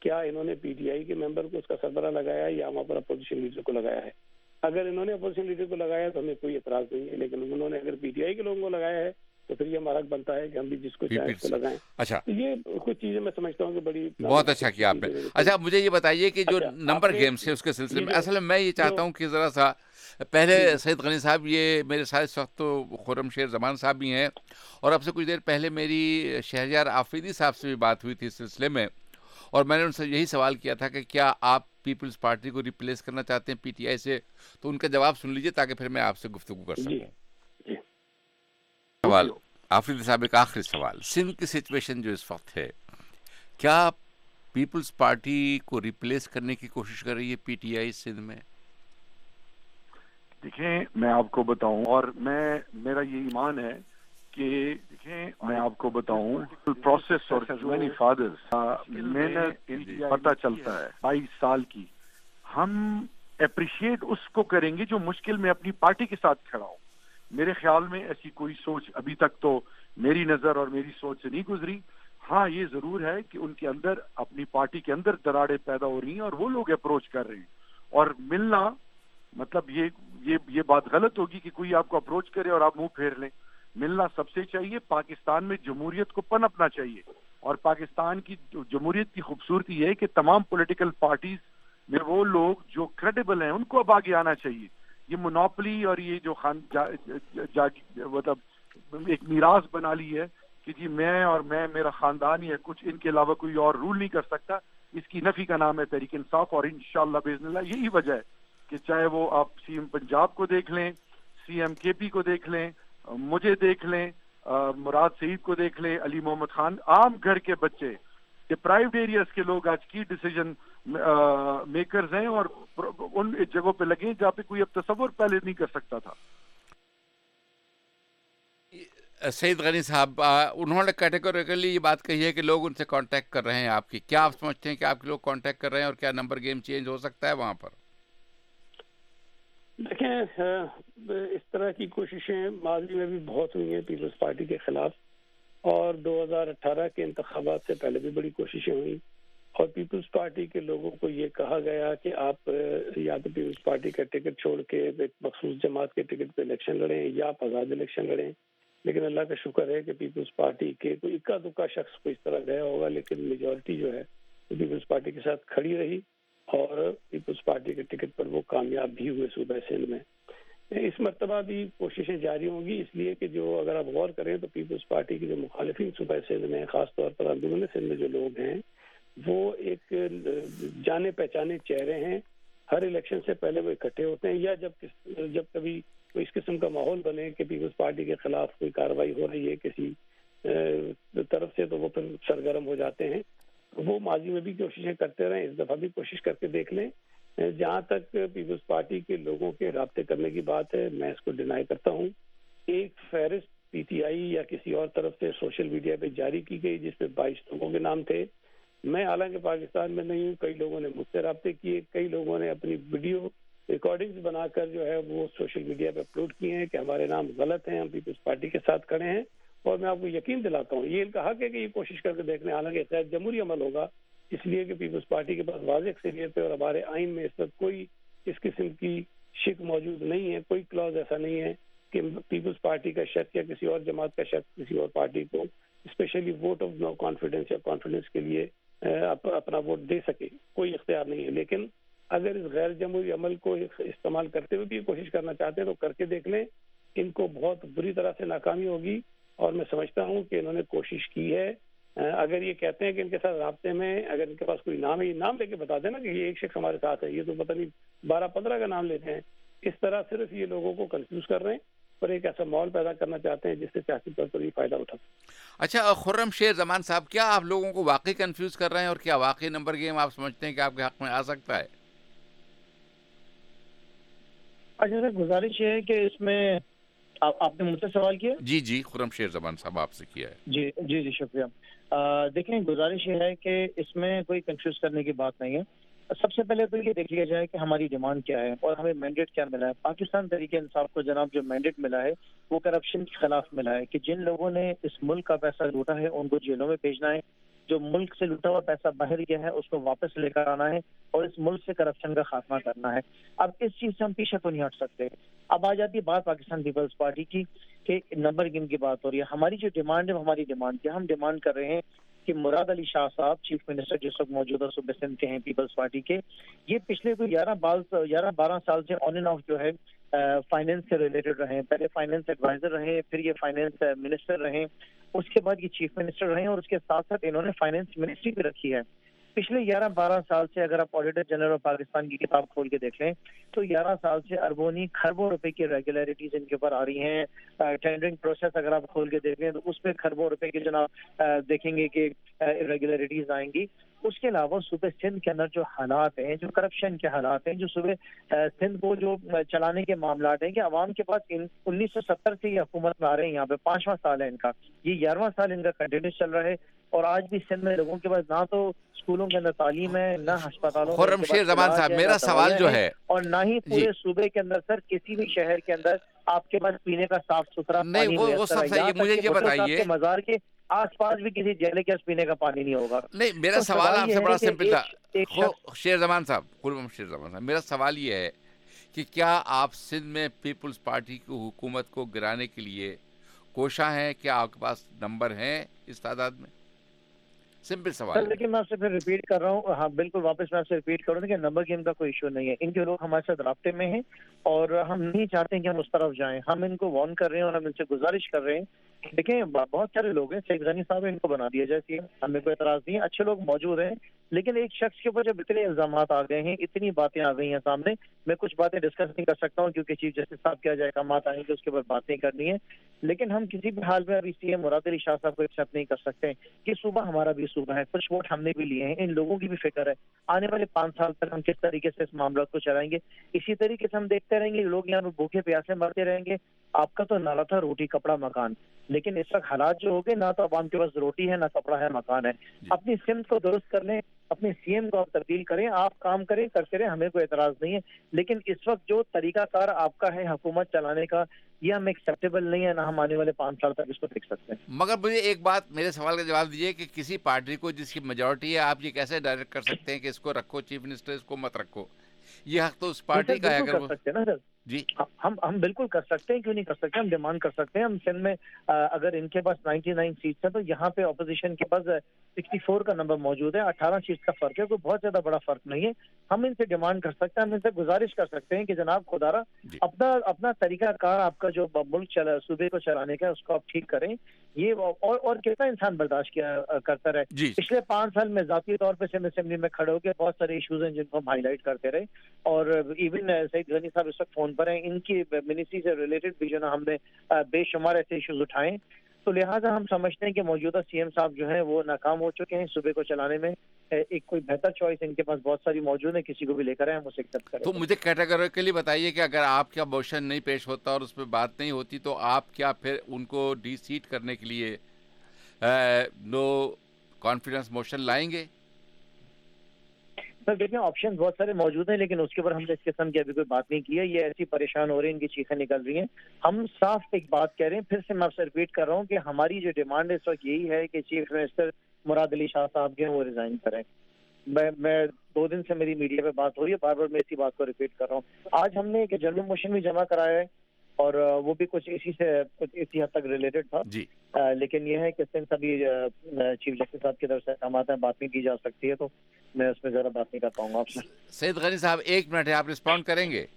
کیا انہوں نے پی ٹی آئی کے ممبر کو اس کا سربراہ لگایا ہے یا وہاں پر اپوزیشن لیڈر کو لگایا ہے؟ اگر انہوں نے اپوزیشن لیڈر کو لگایا تو ہمیں کوئی اعتراض نہیں ہے، لیکن انہوں نے اگر پی ٹی آئی کے لوگوں کو لگایا ہے تو پھر یہ ہمارا حق بنتا ہے کہ ہم بھی جس کو چاہے اس کو لگائیں۔ اچھا، یہ کچھ چیزیں میں سمجھتا ہوں کہ بڑی بہت اچھا کیا آپ نے۔ اچھا مجھے یہ بتائیے کہ جو نمبر گیمز ہے اس کے سلسلے میں اصل میں میں یہ چاہتا ہوں کہ ذرا سا پہلے سید غنی صاحب، یہ میرے ساتھ اس وقت تو خرم شیر زمان صاحب بھی ہیں، اور اب سے کچھ دیر پہلے میری شہریار آفریدی صاحب سے بھی بات ہوئی تھی اس سلسلے میں، اور میں نے ان سے یہی سوال کیا تھا کہ کیا آپ پیپلز پارٹی کو ریپلیس کرنا چاہتے ہیں پی ٹی آئی سے، تو ان کا جواب سن لیجئے تاکہ پھر میں آپ سے گفتگو کر سکوں۔ سوال آفریدی صاحب، ایک آخری سوال، سندھ کی سچویشن جو اس وقت ہے، کیا پیپلز پارٹی کو ریپلیس کرنے کی کوشش کر رہی ہے پی ٹی آئی سندھ میں؟ دیکھیں میں آپ کو بتاؤں، اور میں میرا یہ ایمان ہے کہ دیکھیں میں آپ کو بتاؤں پروسیس اور مینی فادرز محنت پتہ چلتا ہے بائیس سال کی، ہم اپریشیٹ اس کو کریں گے جو مشکل میں اپنی پارٹی کے ساتھ کھڑا ہو۔ میرے خیال میں ایسی کوئی سوچ ابھی تک تو میری نظر اور میری سوچ سے نہیں گزری۔ ہاں یہ ضرور ہے کہ ان کے اندر اپنی پارٹی کے اندر دراڑیں پیدا ہو رہی ہیں اور وہ لوگ اپروچ کر رہے ہیں، اور ملنا مطلب یہ یہ یہ بات غلط ہوگی کہ کوئی آپ کو اپروچ کرے اور آپ منہ پھیر لیں۔ ملنا سب سے چاہیے، پاکستان میں جمہوریت کو پنپنا چاہیے، اور پاکستان کی جمہوریت کی خوبصورتی یہ ہے کہ تمام پولیٹیکل پارٹیز میں وہ لوگ جو کریڈیبل ہیں ان کو اب آگے آنا چاہیے۔ یہ منوپلی اور یہ جو خان جا, جا, مطلب ایک میراث بنا لی ہے کہ جی میں اور میں میرا خاندان ہی ہے، کچھ ان کے علاوہ کوئی اور رول نہیں کر سکتا، اس کی نفی کا نام ہے تحریک انصاف۔ اور انشاءاللہ باذن اللہ یہی وجہ ہے کہ چاہے وہ آپ سی ایم پنجاب کو دیکھ لیں، سی ایم کے پی کو دیکھ لیں، مجھے دیکھ لیں، مراد سعید کو دیکھ لیں، علی محمد خان، عام گھر کے بچے، ڈپرائیوڈ ایریاز کے لوگ آج کی ڈیسیجن میکرز ہیں، اور ان جگہوں پہ لگے جہاں پہ کوئی اب تصور پہلے نہیں کر سکتا تھا۔ سعید غنی صاحب، انہوں نے کیٹیگوریکلی یہ بات کہی ہے کہ لوگ ان سے کانٹیکٹ کر رہے ہیں آپ کی، کیا آپ سمجھتے ہیں کہ آپ کے لوگ کانٹیکٹ کر رہے ہیں، اور کیا نمبر گیم چینج ہو سکتا ہے وہاں پر؟ دیکھیں اس طرح کی کوششیں ماضی میں بھی بہت ہوئی ہیں پیپلز پارٹی کے خلاف، اور دو ہزار اٹھارہ کے انتخابات سے پہلے بھی بڑی کوششیں ہوئیں، اور پیپلز پارٹی کے لوگوں کو یہ کہا گیا کہ آپ یا تو پیپلز پارٹی کا ٹکٹ چھوڑ کے ایک مخصوص جماعت کے ٹکٹ پہ الیکشن لڑیں یا آپ آزاد الیکشن لڑیں۔ لیکن اللہ کا شکر ہے کہ پیپلز پارٹی کے کوئی اکا دکا شخص کو اس طرح گیا ہوگا، لیکن میجورٹی جو ہے وہ پیپلز پارٹی کے ساتھ کھڑی رہی، اور پیپلز پارٹی کے ٹکٹ پر وہ کامیاب بھی ہوئے صوبہ سندھ میں۔ اس مرتبہ بھی کوششیں جاری ہوں گی، اس لیے کہ جو اگر آپ غور کریں تو پیپلز پارٹی کے جو مخالفین صوبہ سندھ میں، خاص طور پر اندرون سندھ میں جو لوگ ہیں، وہ ایک جانے پہچانے چہرے ہیں۔ ہر الیکشن سے پہلے وہ اکٹھے ہوتے ہیں، یا جب جب کبھی کوئی اس قسم کا ماحول بنے کہ پیپلز پارٹی کے خلاف کوئی کارروائی ہو رہی ہے کسی طرف سے، تو وہ پھر سرگرم ہو جاتے ہیں۔ وہ ماضی میں بھی کوششیں کرتے رہے، اس دفعہ بھی کوشش کر کے دیکھ لیں۔ جہاں تک پیپلز پارٹی کے لوگوں کے رابطے کرنے کی بات ہے، میں اس کو ڈینائی کرتا ہوں۔ ایک فہرست پی ٹی آئی یا کسی اور طرف سے سوشل میڈیا پہ جاری کی گئی جس میں بائیس لوگوں کے نام تھے۔ میں حالانکہ پاکستان میں نہیں ہوں، کئی لوگوں نے مجھ سے رابطے کیے، کئی لوگوں نے اپنی ویڈیو ریکارڈنگز بنا کر جو ہے وہ سوشل میڈیا پہ اپلوڈ کیے ہیں کہ ہمارے نام غلط ہیں، ہم پیپلز پارٹی کے ساتھ کھڑے ہیں۔ اور میں آپ کو یقین دلاتا ہوں، یہ ان کا حق ہے کہ یہ کوشش کر کے دیکھنے، حالانکہ غیر جمہوری عمل ہوگا، اس لیے کہ پیپلز پارٹی کے پاس واضح اکثریت ہے، اور ہمارے آئین میں اس وقت کوئی اس قسم کی شک موجود نہیں ہے، کوئی کلاز ایسا نہیں ہے کہ پیپلز پارٹی کا شخص یا کسی اور جماعت کا شخص کسی اور پارٹی کو specially vote of no confidence یا کانفیڈنس کے لیے اپنا ووٹ دے سکے، کوئی اختیار نہیں ہے۔ لیکن اگر اس غیر جمہوری عمل کو استعمال کرتے ہوئے بھی کوشش کرنا چاہتے ہیں تو کر کے دیکھ لیں، ان کو بہت بری طرح سے ناکامی ہوگی، اور میں سمجھتا ہوں کہ انہوں نے کوشش کی ہے۔ اگر یہ کہتے ہیں کہ ان کے ساتھ رابطے میں اگر ان کے پاس کوئی نام ہے، یہ نام لے کے بتا دینا کہ یہ ایک شخص ہمارے ساتھ ہے، یہ تو پتہ نہیں بارہ پندرہ کا نام لیتے ہیں۔ اس طرح صرف یہ لوگوں کو کنفیوز کر رہے ہیں اور ایک ایسا ماحول پیدا کرنا چاہتے ہیں جس سے سیاسی طور پر بھی فائدہ اٹھا سکتے۔ اچھا خرم شیر زمان صاحب، کیا آپ لوگوں کو واقعی کنفیوز کر رہے ہیں، اور کیا واقعی نمبر گیم آپ سمجھتے ہیں کہ آپ کے حق میں آ سکتا ہے؟ اچھا سر، گزارش یہ ہے کہ اس میں آپ نے مجھ سے سوال کیا؟ جی جی، خرم شیر زمان صاحب آپ سے کیا ہے۔ جی جی جی شکریہ۔ دیکھیں گزارش یہ ہے کہ اس میں کوئی کنفیوز کرنے کی بات نہیں ہے۔ سب سے پہلے تو یہ دیکھ لیا جائے کہ ہماری ڈیمانڈ کیا ہے اور ہمیں مینڈیٹ کیا ملا ہے۔ پاکستان تحریک انصاف کو جناب جو مینڈیٹ ملا ہے وہ کرپشن کے خلاف ملا ہے، کہ جن لوگوں نے اس ملک کا پیسہ لوٹا ہے ان کو جیلوں میں بھیجنا ہے، جو ملک سے لوٹا ہوا پیسہ باہر گیا ہے اس کو واپس لے کر آنا ہے اور اس ملک سے کرپشن کا خاتمہ کرنا ہے. اب اس چیز سے ہم پیچھے تو نہیں ہٹ سکتے. اب آ جاتی ہے بات پاکستان پیپلز پارٹی کی کہ نمبر گیم کی بات ہو رہی ہے. ہماری جو ڈیمانڈ ہے وہ ہماری ڈیمانڈ کیا, ہم ڈیمانڈ کر رہے ہیں کہ مراد علی شاہ صاحب چیف منسٹر جس وقت موجودہ صوبہ سندھ کے ہیں پیپلز پارٹی کے, یہ پچھلے کوئی گیارہ بال گیارہ بارہ سال سے آن اینڈ آف جو ہے فائنینس سے ریلیٹڈ رہے. پہلے فائنینس ایڈوائزر رہے, پھر یہ فائنینس منسٹر رہے, اس کے بعد یہ چیف منسٹر رہے اور اس کے ساتھ ساتھ انہوں نے فائنینس منسٹری بھی رکھی ہے. پچھلے گیارہ بارہ سال سے اگر آپ آڈیٹر جنرل آف پاکستان کی کتاب کھول کے دیکھ لیں تو گیارہ سال سے اربوں نہیں کھربوں روپے کی ریگولیرٹیز ان کے اوپر آ رہی ہیں. ٹینڈرنگ پروسیس اگر آپ کھول کے دیکھ لیں تو اس پہ کھربوں روپے کے جناب دیکھیں گے کہ ریگولیرٹیز آئیں گی. اس کے علاوہ صوبہ سندھ کے اندر جو حالات ہیں, جو کرپشن کے حالات ہیں, جو صوبہ سندھ کو جو چلانے کے معاملات ہیں کہ عوام کے پاس انیس سو ستر سے یہ حکومت میں آ رہے ہیں, یہاں پہ پانچواں سال ہے ان کا, یہ گیارہواں سال ان کا کنٹینیوس چل رہا ہے اور آج بھی سندھ میں لوگوں کے پاس نہ تو اسکولوں کے اندر تعلیم ہے, نہ ہسپتالوں میں خرم شیر زمان صاحب, میرا سوال جو ہے اور نہ ہی پورے صوبے کے اندر سر کسی بھی شہر کے اندر آپ کے پاس پینے کا صاف ستھرا پانی میسر ہے. مجھے یہ بتائیے مزار کے آس پاس بھی کسی جیلے کے پینے کا پانی نہیں ہوگا. نہیں, میرا سوال آپ سے بڑا سمپل تھا شیر زمان صاحب, خرم شیر زمان صاحب, میرا سوال یہ ہے کہ کیا آپ سندھ میں پیپلز پارٹی کی حکومت کو گرانے کے لیے کوشاں ہیں؟ کیا آپ کے پاس نمبر ہیں اس تعداد میں؟ سمپل سوال. لیکن میں آپ سے پھر ریپیٹ کر رہا ہوں, ہاں بالکل واپس میں آپ سے ریپیٹ کر رہا ہوں کہ نمبر گیم کا کوئی ایشو نہیں ہے. ان کے لوگ ہمارے ساتھ رابطے میں ہیں اور ہم نہیں چاہتے کہ ہم اس طرف جائیں. ہم ان کو وارن کر رہے ہیں اور ہم ان سے گزارش کر رہے ہیں. دیکھیں بہت سارے لوگ ہیں, شیخ غنی صاحب ان کو بنا دیا جائے ہے, ہمیں کوئی اعتراض نہیں ہے, اچھے لوگ موجود ہیں, لیکن ایک شخص کے اوپر جب اتنے الزامات آ گئے ہیں, اتنی باتیں آ گئی ہیں سامنے, میں کچھ باتیں ڈسکس نہیں کر سکتا ہوں کیونکہ چیف جسٹس صاحب کیا جائے احکامات آئیں گے اس کے اوپر بات نہیں کرنی ہے. لیکن ہم کسی بھی حال میں ابھی سی ایم مراد علی شاہ صاحب کو ایکسیپٹ نہیں کر سکتے کہ صوبہ ہمارا بھی صوبہ ہے, کچھ ووٹ ہم نے بھی لیے ہیں, ان لوگوں کی بھی فکر ہے آنے والے پانچ سال تک ہم کس طریقے سے اس معاملات کو چلائیں گے. اسی طریقے سے ہم دیکھتے رہیں گے لوگ یہاں بھوکے پیاسے مرتے رہیں گے. آپ کا تو نالا تھا روٹی کپڑا مکان, لیکن اس وقت حالات جو ہو گئے نہ تو عوام کے پاس روٹی ہے, نہ کپڑا ہے, مکان ہے. اپنی سمت کو درست کر لیں, اپنے سی ایم کو آپ تبدیل کریں, آپ کام کریں, کرتے رہیں, ہمیں کوئی اعتراض نہیں ہے. لیکن اس وقت جو طریقہ کار آپ کا ہے حکومت چلانے کا, یہ ہمیں ایکسیپٹیبل نہیں ہے, نہ ہم آنے والے پانچ سال تک اس کو دیکھ سکتے ہیں. مگر مجھے ایک بات, میرے سوال کا جواب دیجیے کہ کسی پارٹی کو جس کی میجورٹی ہے آپ یہ کیسے ڈائریکٹ کر سکتے ہیں کہ اس کو رکھو چیف منسٹر, اس کو مت رکھو؟ یہ حق تو اس پارٹی کا ہے. اگر کر سکتے ہیں نا سر, جی ہم ہم بالکل کر سکتے ہیں, کیوں نہیں کر سکتے, ہم ڈیمانڈ کر سکتے ہیں. ہم سندھ میں اگر ان کے پاس نائنٹی نائن سیٹس ہیں تو یہاں پہ اپوزیشن کے پاس سکسٹی فور کا نمبر موجود ہے, اٹھارہ سیٹس کا فرق ہے, کوئی بہت زیادہ بڑا فرق نہیں ہے. ہم ان سے ڈیمانڈ کر سکتے ہیں, ہم ان سے گزارش کر سکتے ہیں کہ جناب خدارا اپنا اپنا طریقہ کار آپ کا جو ملک چلا صوبے کو چلانے کا اس کو آپ ٹھیک کریں. یہ اور اور کتنا انسان برداشت کیا کرتا رہے. پچھلے پانچ سال میں ذاتی طور پہ سندھ اسمبلی میں کھڑے ہو کے بہت سارے ایشوز ہیں جن کو ہم ہائی لائٹ کرتے رہے, اور ایون سعید غنی صاحب اس وقت فون پر ہیں, ان کی منسٹری سے ریلیٹڈ بھی جو نا ہم نے بے شمار ایسے ایشوز اٹھائے. تو لہٰذا ہم سمجھتے ہیں کہ موجودہ سی ایم صاحب جو ہیں وہ ناکام ہو چکے ہیں صوبے کو چلانے میں. ایک کوئی بہتر چوائس ان کے پاس بہت ساری موجود ہے, کسی کو بھی لے کر آئے ہم اسے ایکسیپٹ کریں. تو مجھے کیٹیگوریکلی بتائیے کہ اگر آپ کا موشن نہیں پیش ہوتا اور اس پہ بات نہیں ہوتی تو آپ کیا پھر ان کو ڈی سیٹ کرنے کے لیے نو کانفیڈنس موشن لائیں گے؟ سر دیکھیں آپشن بہت سارے موجود ہیں, لیکن اس کے اوپر ہم نے اس قسم کی ابھی کوئی بات نہیں کی ہے. یہ ایسی پریشان ہو رہی ہیں, ان کی چیخیں نکل رہی ہیں. ہم صاف ایک بات کہہ رہے ہیں, پھر سے میں آپ سے ریپیٹ کر رہا ہوں کہ ہماری جو ڈیمانڈ اس وقت یہی ہے کہ چیف منسٹر مراد علی شاہ صاحب کے وہ ریزائن کریں. میں میں دو دن سے میری میڈیا پہ بات ہو رہی ہے, بار بار میں اسی بات کو ریپیٹ کر رہا ہوں. آج ہم نے ایک جنرل موشن بھی جمع کرایا ہے اور وہ بھی کچھ اسی سے کچھ اسی حد تک ریلیٹڈ تھا جی. لیکن یہ ہے کہ سندھ سبھی چیف جسٹس صاحب کی طرف سے احکامات ہیں, بات نہیں کی جا سکتی ہے, تو میں اس میں ذرا بات نہیں کر پاؤں گا آپ سے. سعید غنی صاحب ایک منٹ ہے, آپ رسپونڈ کریں گے؟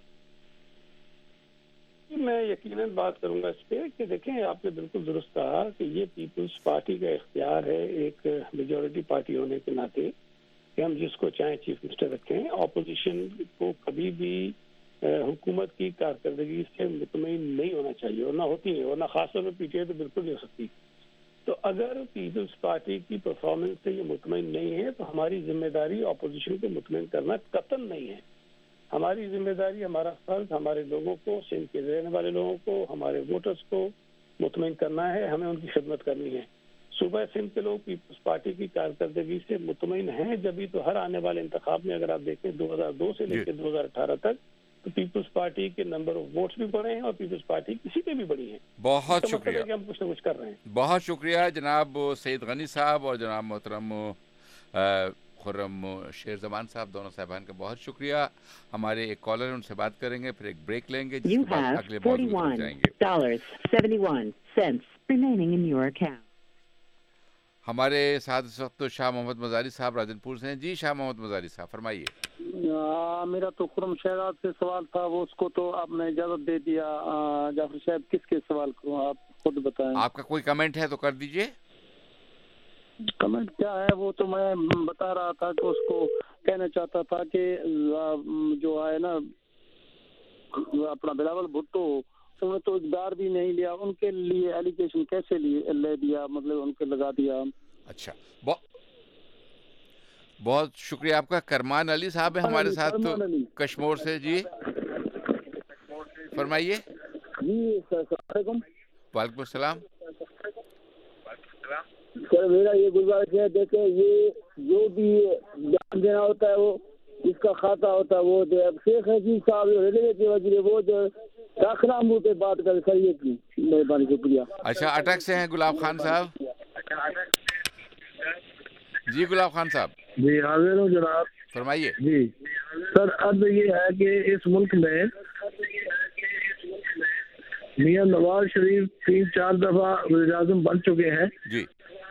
میں یقیناً بات کروں گا اس پہ کہ دیکھیں آپ نے بالکل درست کہا کہ یہ پیپلز پارٹی کا اختیار ہے ایک میجورٹی پارٹی ہونے کے ناطے کہ ہم جس کو چاہیں چیف منسٹر رکھیں. اپوزیشن کو کبھی بھی حکومت کی کارکردگی سے مطمئن نہیں ہونا چاہیے, اور نہ ہوتی ہے, اور نہ خاص طور پہ پی ٹی آئی تو بالکل نہیں ہو سکتی. تو اگر پیپلز پارٹی کی پرفارمنس سے یہ مطمئن نہیں ہے تو ہماری ذمہ داری اپوزیشن کو مطمئن کرنا قطعاً نہیں ہے. ہماری ذمہ داری, ہمارا فرض ہمارے لوگوں کو, سندھ کے رہنے والے لوگوں کو, ہمارے ووٹرز کو مطمئن کرنا ہے, ہمیں ان کی خدمت کرنی ہے. صوبہ سندھ کے لوگ پیپلز پارٹی کی کارکردگی سے مطمئن ہیں, جبھی تو ہر آنے والے انتخاب میں اگر آپ دیکھیں دو ہزار دو سے لے کے دو ہزار اٹھارہ تک تو پیپلز پارٹی کے نمبر آف ووٹس بھی بڑھے ہیں اور پیپلز پارٹی کی سیٹیں بھی بڑھی ہیں. بہت اس کا مطلب شکریہ ہے کہ ہم کچھ نہ کچھ کر رہے ہیں. بہت شکریہ جناب سعید غنی صاحب اور جناب محترم خرم شیر زمان صاحب, دونوں صاحبان کا بہت شکریہ. ہمارے ایک کالر ہیں, ان سے بات کریں گے, پھر ایک بریک لیں گے, جس کے بعد اگلے موضوع کی طرف جائیں گے. ہمارے ساتھ اس وقت شاہ محمد مزاری صاحب راجن پور سے ہیں. جی شاہ محمد مزاری صاحب فرمائیے. میرا تو خرم شہزاد سے سوال تھا, وہ اس کو تو آپ نے اجازت دے دیا. جعفر صاحب کس کے سوال کروں, آپ خود بتائیں. آپ کا کوئی کمنٹ ہے تو کر دیجئے. کمنٹ کیا ہے, وہ تو میں بتا رہا تھا کہ اس کو کہنا چاہتا تھا کہ جو ہے نا اپنا بلاول بھٹو, انہوں نے تو اقدار بھی نہیں لیا, ان کے لیے ایلیگیشن کیسے لے دیا, مطلب ان کے لگا دیا. اچھا بہت شکریہ آپ کا. کرمان علی صاحب ہیں ہمارے ساتھ تو کشمور سے. جی فرمائیے. جی السلام علیکم. وعلیکم السلام. سر میرا یہ گزارش ہے, دیکھیں یہ جو بھی بیان دینا ہوتا ہے وہ اس کا خاصہ ہوتا ہے, وہ شیخ حسین صاحب ریلوے کے وزیر وہ جو داخلہ منہ پہ بات کرے. سر یہ کی مہربانی, شکریہ. اچھا اٹک سے ہیں گلاب خان صاحب. جی گلاب خان صاحب. جی حاضر ہوں جناب. فرمائیے. جی سر, عرض یہ ہے کہ اس ملک میں میاں نواز شریف تین چار دفعہ وزیر اعظم بن چکے ہیں. جی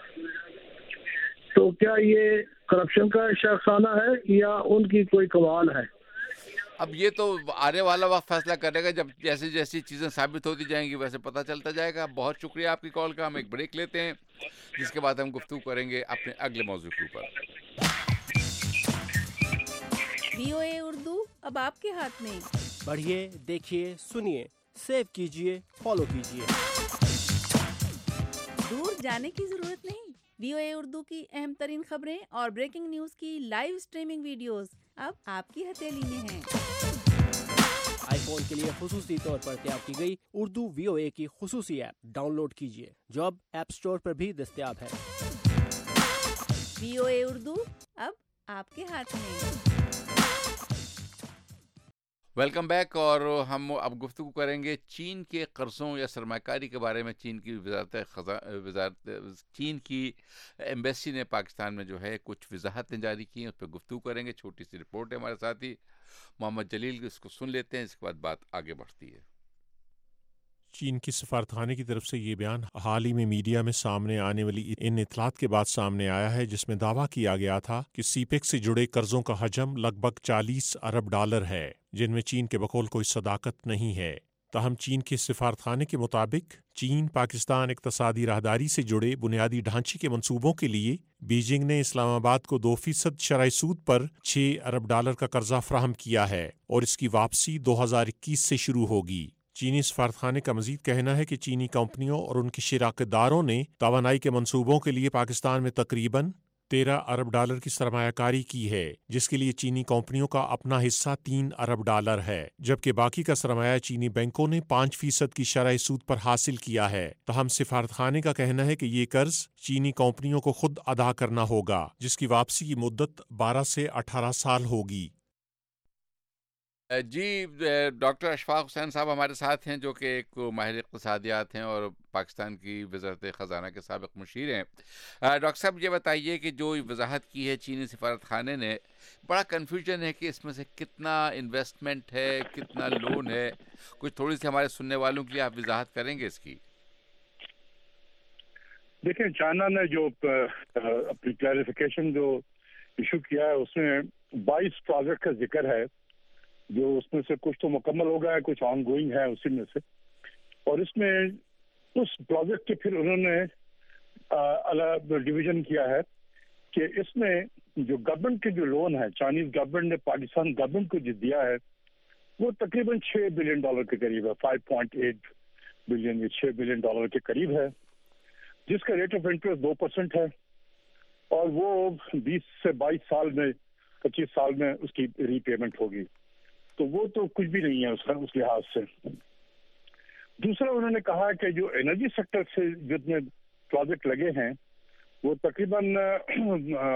تو کیا یہ کرپشن کا شخصانہ ہے یا ان کی کوئی کمال ہے؟ اب یہ تو آنے والا وقت فیصلہ کرے گا, جب جیسے جیسی چیزیں ثابت ہوتی جائیں گی ویسے پتہ چلتا جائے گا. بہت شکریہ آپ کی کال کا. ہم ایک بریک لیتے ہیں, جس کے بعد ہم گفتگو کریں گے اپنے اگلے موضوع کے اوپر. وی او اے اردو اب آپ کے ہاتھ میں. پڑھیے, دیکھیے, سنیے, سیو کیجیے, فالو کیجیے. دور جانے کی ضرورت نہیں. وی او اے اردو کی اہم ترین خبریں اور بریکنگ نیوز کی لائیو سٹریمنگ ویڈیوز اب آپ کی ہتھیلی میں ہیں. آئی فون کے لیے خصوصی طور پر تیار کی گئی اردو وی او اے کی خصوصی ایپ ڈاؤن لوڈ کیجیے, جو اب ایپ سٹور پر بھی دستیاب ہے. وی او اے اردو اب آپ کے ہاتھ میں. Welcome back. اور ہم اب گفتگو کریں گے چین کے قرضوں یا سرمایہ کاری کے بارے میں. چین کی وزارت وزارت چین کی ایمبیسی نے پاکستان میں جو ہے کچھ وضاحتیں جاری کی ہیں, اس پہ گفتگو کریں گے. چھوٹی سی رپورٹ ہے ہمارے ساتھی محمد جلیل, اس کو سن لیتے ہیں, اس کے بعد بات آگے بڑھتی ہے. چین کی سفارتخانے کی طرف سے یہ بیان حال ہی میں میڈیا میں سامنے آنے والی ان اطلاعات کے بعد سامنے آیا ہے, جس میں دعویٰ کیا گیا تھا کہ سی پیک سے جڑے قرضوں کا حجم لگ بھگ چالیس ارب ڈالر ہے, جن میں چین کے بقول کوئی صداقت نہیں ہے. تاہم چین کے سفارتخانے کے مطابق چین پاکستان اقتصادی راہداری سے جڑے بنیادی ڈھانچے کے منصوبوں کے لیے بیجنگ نے اسلام آباد کو دو فیصد شرح سود پر چھ ارب ڈالر کا قرضہ فراہم کیا ہے, اور اس کی واپسی دو ہزار اکیس سے شروع ہوگی. چینی سفارتخانے کا مزید کہنا ہے کہ چینی کمپنیوں اور ان کے شراکت داروں نے توانائی کے منصوبوں کے لیے پاکستان میں تقریباً تیرہ ارب ڈالر کی سرمایہ کاری کی ہے, جس کے لیے چینی کمپنیوں کا اپنا حصہ تین ارب ڈالر ہے, جبکہ باقی کا سرمایہ چینی بینکوں نے پانچ فیصد کی شرح سود پر حاصل کیا ہے. تاہم سفارتخانے کا کہنا ہے کہ یہ قرض چینی کمپنیوں کو خود ادا کرنا ہوگا, جس کی واپسی کی مدت بارہ سے اٹھارہ سال ہوگی. جی ڈاکٹر اشفاق حسین صاحب ہمارے ساتھ ہیں, جو کہ ایک ماہر اقتصادیات ہیں اور پاکستان کی وزارت خزانہ کے سابق مشیر ہیں. ڈاکٹر صاحب یہ بتائیے کہ جو وضاحت کی ہے چینی سفارت خانے نے, بڑا کنفیوژن ہے کہ اس میں سے کتنا انویسٹمنٹ ہے, کتنا لون ہے. کچھ تھوڑی سی ہمارے سننے والوں کے لیے آپ وضاحت کریں گے اس کی؟ دیکھیں, چائنا نے جو اپنی کلیریفیکیشن جو ایشو کیا ہے اس میں بائیس پروجیکٹ کا ذکر ہے, جو اس میں سے کچھ تو مکمل ہو گیا ہے, کچھ آن گوئنگ ہے اسی میں سے. اور اس میں اس پروجیکٹ کے پھر انہوں نے الگ ڈویژن کیا ہے کہ اس میں جو گورنمنٹ کے جو لون ہے, چائنیز گورنمنٹ نے پاکستان گورنمنٹ کو جو دیا ہے وہ تقریباً چھ بلین ڈالر کے قریب ہے, فائیو پوائنٹ ایٹ بلین یا چھ بلین ڈالر کے قریب ہے, جس کا ریٹ آف انٹرسٹ دو پرسینٹ ہے, اور وہ بیس سے بائیس سال میں پچیس سال میں اس کی ری پیمنٹ ہوگی. تو وہ تو کچھ بھی نہیں ہے اس کا اس لحاظ سے. دوسرا انہوں نے کہا کہ جو انرجی سیکٹر سے جتنے پروجیکٹ لگے ہیں وہ تقریباً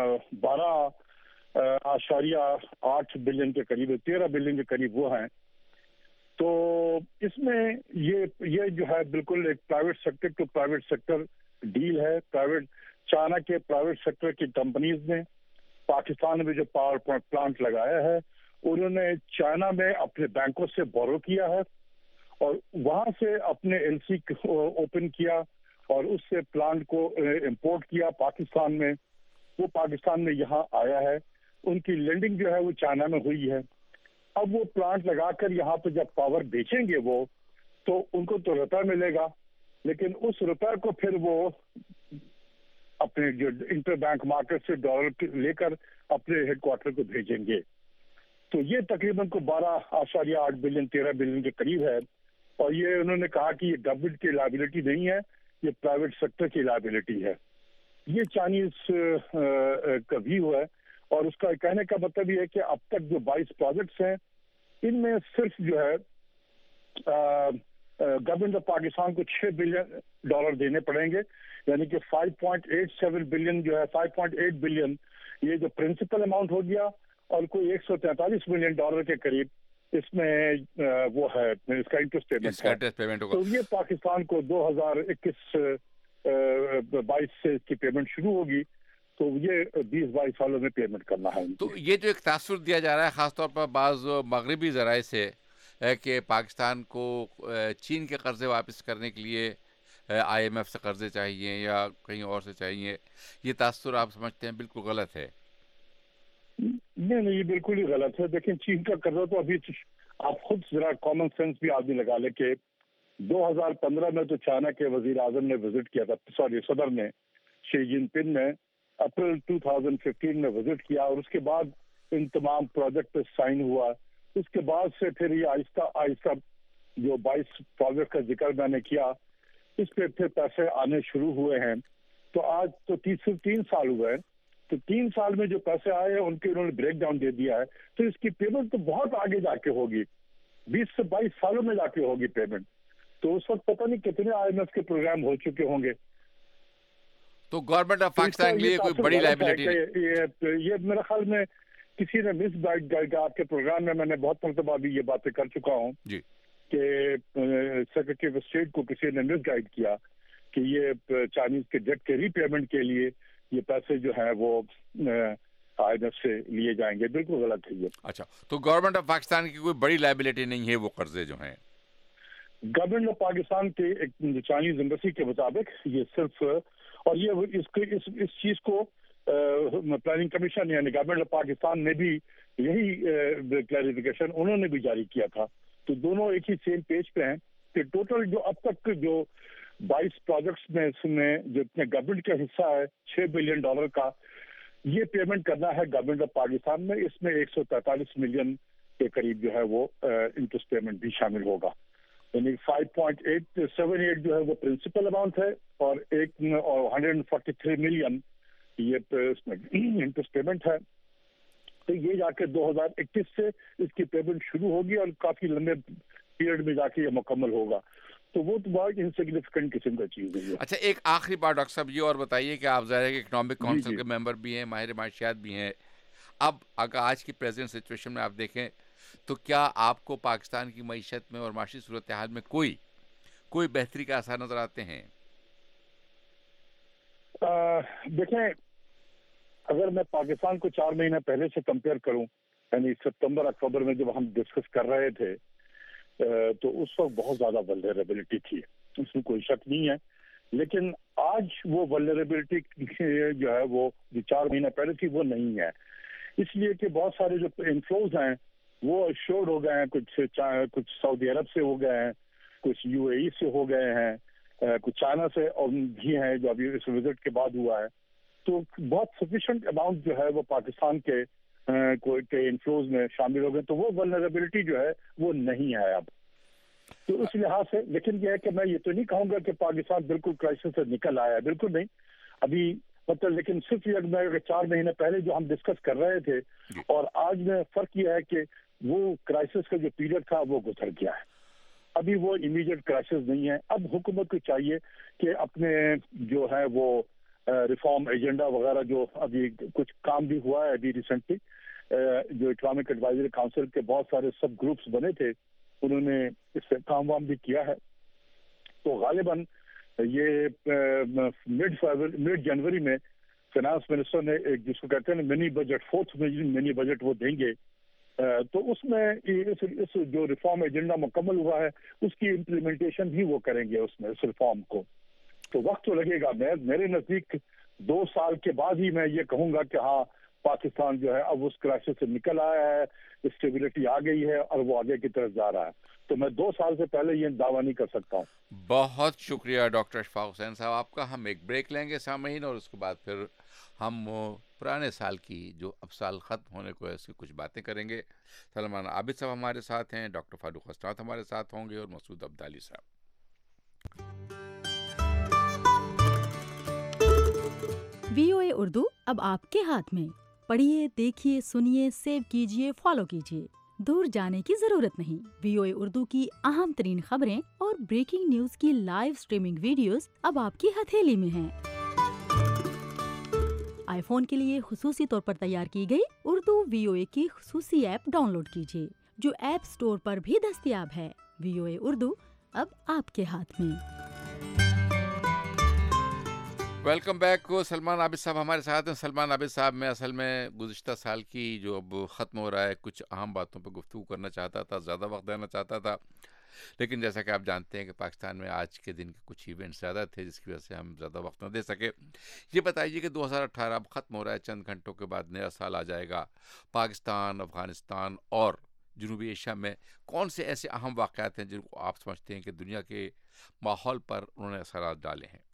بارہ اشاریہ آٹھ بلین کے قریب, تیرہ بلین کے قریب وہ ہیں, تو اس میں یہ یہ جو ہے بالکل ایک private sector to private sector deal ہے. پرائیویٹ چائنا کے پرائیویٹ سیکٹر کی کمپنیز نے پاکستان میں جو پاور پلانٹ لگایا ہے انہوں نے چائنا میں اپنے بینکوں سے بورو کیا ہے اور وہاں سے اپنے ایل سی اوپن کیا اور اس سے پلانٹ کو امپورٹ کیا پاکستان میں. وہ پاکستان میں یہاں آیا ہے, ان کی لینڈنگ جو ہے وہ چائنا میں ہوئی ہے. اب وہ پلانٹ لگا کر یہاں پہ جب پاور بیچیں گے وہ تو ان کو تو روپے ملے گا, لیکن اس روپے کو پھر وہ اپنے جو انٹر بینک مارکیٹ سے ڈالر لے کر اپنے ہیڈ کوارٹر کو بھیجیں گے. تو یہ تقریباً کو بارہ اشاریہ آٹھ بلین تیرہ بلین کے قریب ہے, اور یہ انہوں نے کہا کہ یہ گورنمنٹ کی لائبلٹی نہیں ہے, یہ پرائیویٹ سیکٹر کی لائبلٹی ہے. یہ چائنیز کا ویو ہے, اور اس کا کہنے کا مطلب یہ ہے کہ اب تک جو بائیس پروجیکٹس ہیں ان میں صرف جو ہے گورنمنٹ آف پاکستان کو چھ بلین ڈالر دینے پڑیں گے, یعنی کہ five point eight seven billion جو ہے فائیو پوائنٹ ایٹ بلین یہ جو پرنسپل اماؤنٹ ہو گیا, اور کوئی ایک سو تینتالیس ملین ڈالر کے قریب اس میں وہ ہے اس کا انٹرسٹ پیمنٹ ہے. تو یہ پاکستان کو دو ہزار اکیس بائیس سے اس کی پیمنٹ شروع ہوگی, تو یہ بیس بائیس سالوں میں پیمنٹ کرنا ہے. تو یہ جو ایک تاثر دیا جا رہا ہے خاص طور پر بعض مغربی ذرائع سے کہ پاکستان کو چین کے قرضے واپس کرنے کے لیے آئی ایم ایف سے قرضے چاہیے یا کہیں اور سے چاہیے, یہ تاثر آپ سمجھتے ہیں بالکل غلط ہے؟ نہیں نہیں, یہ بالکل ہی غلط ہے. دیکھیں چین کا قرضہ تو ابھی آپ خود ذرا کامن سینس بھی آدمی لگا لے کہ دو ہزار پندرہ میں تو چائنا کے وزیر اعظم نے وزٹ کیا تھا, سوری صدر نے شی جن پنگ نے اپریل دو ہزار پندرہ میں وزٹ کیا, اور اس کے بعد ان تمام پروجیکٹ پہ سائن ہوا. اس کے بعد سے پھر یہ آہستہ آہستہ جو بائیس پروجیکٹ کا ذکر میں نے کیا اس پہ پھر پیسے آنے شروع ہوئے ہیں. تو آج تو تیس تین سال ہوئے ہیں, تو تین سال میں جو پیسے آئے ہیں ان کے انہوں نے بریک ڈاؤن دے دیا ہے. تو اس کی پیمنٹ تو بہت آگے جا کے ہوگی, بیس سے بائیس سالوں میں جا کے ہوگی پیمنٹ. تو اس وقت پتہ نہیں کتنے آئی ایم ایف کے پروگرام ہو چکے ہوں گے. تو گورنمنٹ آف پاکستان کے لیے کوئی بڑی لائبلٹی نہیں. یہ میرے خیال میں کسی نے مس گائیڈ کیا آپ کے پروگرام میں, میں نے بہت مرتبہ بھی یہ باتیں کر چکا ہوں جی کہ سیکرٹری آف اسٹیٹ کو کسی نے مس گائیڈ کیا کہ یہ چائنیز کے ڈیٹ کے ری پیمنٹ کے لیے یہ پیسے جو ہیں وہ آئی ایم ایف سے لیے جائیں گے. بالکل غلط ہے یہ. اچھا, تو گورنمنٹ آف پاکستان کی کوئی بڑی لائبلٹی نہیں ہے وہ قرضے جو ہیں؟ گورنمنٹ آف پاکستان کے ایک چائنیز ایمبیسی کے مطابق یہ صرف, اور یہ اس اس, اس چیز کو پلاننگ کمیشن یعنی گورنمنٹ آف پاکستان نے بھی یہی کلیریفیکیشن انہوں نے بھی جاری کیا تھا. تو دونوں ایک ہی سیم پیج پہ ہیں کہ ٹوٹل جو اب تک جو بائیس پروجیکٹس میں اس میں جو اتنے گورنمنٹ کا حصہ ہے چھ بلین ڈالر کا, یہ پیمنٹ کرنا ہے گورنمنٹ آف پاکستان میں. اس میں ایک سو تینتالیس ملین کے قریب جو ہے وہ انٹرسٹ پیمنٹ بھی شامل ہوگا, یعنی five point eight seven eight جو ہے وہ پرنسپل اماؤنٹ ہے, اور ایک اور ہنڈریڈ فورٹی تھری ملین یہ اس میں انٹرسٹ پیمنٹ ہے. تو یہ جا کے دو ہزار اکیس سے اس کی پیمنٹ شروع ہوگی اور کافی لمبے پیریڈ میں جا کے یہ مکمل ہوگا. تو وہ تو بہت انسگنیفیکنٹ قسم کا چیز ہے. اچھا, ایک آخری بات ڈاکٹر صاحب یہ اور بتائیے کہ آپ ظاہر ہے کہ اکنامک کونسل کے ممبر بھی ہیں, ماہر معاشیات بھی ہیں. اب اگر آج کی پریزنٹ سچویشن میں آپ دیکھیں تو کیا آپ کو پاکستان کی معیشت میں اور معاشی صورتحال میں کوئی کوئی بہتری کا آثار نظر آتے ہیں؟ دیکھیں, اگر میں پاکستان کو چار مہینے پہلے سے کمپیئر کروں, یعنی ستمبر اکتوبر میں جب ہم ڈسکس کر رہے تھے تو اس وقت بہت زیادہ ولنریبلٹی تھی, اس میں کوئی شک نہیں ہے. لیکن آج وہ ولنریبلٹی جو ہے وہ جو چار مہینے پہلے تھی وہ نہیں ہے, اس لیے کہ بہت سارے جو انفلوز ہیں وہ ایشورڈ ہو گئے ہیں. کچھ کچھ سعودی عرب سے ہو گئے ہیں, کچھ یو اے ای سے ہو گئے ہیں, کچھ چائنا سے اور بھی ہیں جو ابھی اس وزٹ کے بعد ہوا ہے. تو بہت سفیشینٹ اماؤنٹ جو ہے وہ پاکستان کے کے انفلوز میں شامل ہو گئے, تو وہ ولنریبلٹی جو ہے وہ نہیں ہے اب. تو اس لحاظ سے لیکن یہ ہے کہ میں یہ تو نہیں کہوں گا کہ پاکستان بالکل کرائسس سے نکل آیا ہے, بالکل نہیں ابھی مطلب. لیکن صرف یہ میں چار مہینے پہلے جو ہم ڈسکس کر رہے تھے اور آج میں فرق یہ ہے کہ وہ کرائسس کا جو پیریڈ تھا وہ گزر گیا ہے, ابھی وہ امیڈیٹ کرائسس نہیں ہے. اب حکومت کو چاہیے کہ اپنے جو ہے وہ ریفارم ایجنڈا وغیرہ جو ابھی کچھ کام بھی ہوا ہے ابھی ریسنٹلی, جو اکنامک ایڈوائزری کاؤنسل کے بہت سارے سب گروپس بنے تھے انہوں نے اس سے کام وام بھی کیا ہے. تو غالباً یہ مڈ مڈ جنوری میں فائنانس منسٹر نے ایک جس کو کہتے ہیں mini budget, fourth mini budget وہ دیں گے. تو اس میں اس جو ریفارم ایجنڈا مکمل ہوا ہے اس کی امپلیمنٹیشن بھی وہ کریں گے اس میں, اس ریفارم کو. تو وقت تو لگے گا. میں میرے نزدیک دو سال کے بعد ہی میں یہ کہوں گا کہ ہاں پاکستان جو ہے اب اس کرائسس سے نکل آیا ہے, اسٹیبلٹی آ گئی ہے اور وہ آگے کی طرف جا رہا ہے. تو میں دو سال سے پہلے یہ دعویٰ نہیں کر سکتا ہوں. بہت شکریہ ڈاکٹر اشفاق حسین صاحب آپ کا. ہم ایک بریک لیں گے سامعین, اور اس کے بعد پھر ہم پرانے سال کی جو اب سال ختم ہونے کو ہے اس کی کچھ باتیں کریں گے. سلمان عابد صاحب ہمارے ساتھ ہیں, ڈاکٹر فاروق اسناد ہمارے ساتھ ہوں گے, اور مسعود عبدالی صاحب. وی او اے اردو اب آپ کے ہاتھ میں. پڑھیے, دیکھیے, سنیے, سیو کیجیے, فالو کیجیے. دور جانے کی ضرورت نہیں. وی او اے اردو کی اہم ترین خبریں اور بریکنگ نیوز کی لائیو سٹریمنگ ویڈیوز اب آپ کی ہتھیلی میں ہیں. آئی فون کے لیے خصوصی طور پر تیار کی گئی اردو وی او اے کی خصوصی ایپ ڈاؤن لوڈ کیجیے, جو ایپ سٹور پر بھی دستیاب ہے. وی او اے اردو اب آپ کے ہاتھ میں. Welcome back. سلمان عابد صاحب ہمارے ساتھ ہیں. سلمان عابد صاحب, میں اصل میں گزشتہ سال کی جو اب ختم ہو رہا ہے کچھ اہم باتوں پہ گفتگو کرنا چاہتا تھا, زیادہ وقت دینا چاہتا تھا, لیکن جیسا کہ آپ جانتے ہیں کہ پاکستان میں آج کے دن کے کچھ ایونٹس زیادہ تھے جس کی وجہ سے ہم زیادہ وقت نہ دے سکے. یہ بتائیے کہ دو ہزار اٹھارہ اب ختم ہو رہا ہے, چند گھنٹوں کے بعد نیا سال آ جائے گا. پاکستان, افغانستان اور جنوبی ایشیا میں کون سے ایسے اہم واقعات ہیں جن کو آپ سمجھتے ہیں کہ دنیا کے ماحول پر انہوں نے اثرات ڈالے ہیں؟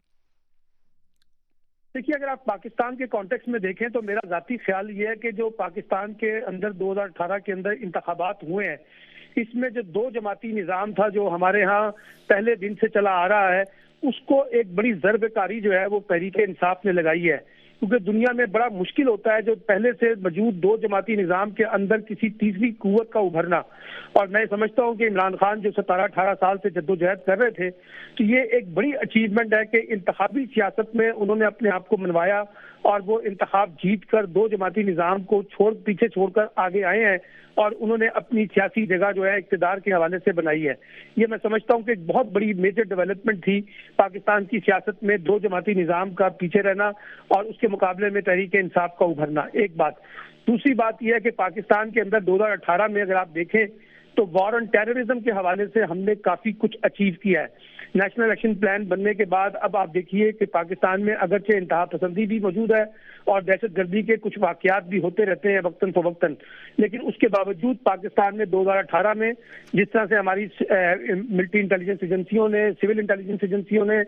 دیکھیے, اگر آپ پاکستان کے کانٹیکس میں دیکھیں تو میرا ذاتی خیال یہ ہے کہ جو پاکستان کے اندر دو ہزار اٹھارہ کے اندر انتخابات ہوئے ہیں, اس میں جو دو جماعتی نظام تھا جو ہمارے ہاں پہلے دن سے چلا آ رہا ہے, اس کو ایک بڑی ضرب کاری جو ہے وہ تحریک انصاف نے لگائی ہے. کیونکہ دنیا میں بڑا مشکل ہوتا ہے جو پہلے سے موجود دو جماعتی نظام کے اندر کسی تیسری قوت کا ابھرنا. اور میں سمجھتا ہوں کہ عمران خان جو ستارہ اٹھارہ سال سے جدوجہد کر رہے تھے, تو یہ ایک بڑی اچیومنٹ ہے کہ انتخابی سیاست میں انہوں نے اپنے آپ کو منوایا اور وہ انتخاب جیت کر دو جماعتی نظام کو چھوڑ پیچھے چھوڑ کر آگے آئے ہیں, اور انہوں نے اپنی سیاسی جگہ جو ہے اقتدار کے حوالے سے بنائی ہے. یہ میں سمجھتا ہوں کہ ایک بہت بڑی میجر ڈیولپمنٹ تھی پاکستان کی سیاست میں, دو جماعتی نظام کا پیچھے رہنا اور اس کے مقابلے میں تحریک انصاف کا ابھرنا. ایک بات. دوسری بات یہ ہے کہ پاکستان کے اندر دو ہزار اٹھارہ میں اگر آپ دیکھیں تو وار آن ٹیررزم کے حوالے سے ہم نے کافی کچھ اچیو کیا ہے. نیشنل ایکشن پلان بننے کے بعد اب آپ دیکھیے کہ پاکستان میں اگرچہ انتہا پسندی بھی موجود ہے اور دہشت گردی کے کچھ واقعات بھی ہوتے رہتے ہیں وقتاً فوقتاً, لیکن اس کے باوجود پاکستان میں دو ہزار اٹھارہ میں جس طرح سے ہماری ملٹری انٹیلیجنس ایجنسیوں نے, سول انٹیلیجنس ایجنسیوں نے,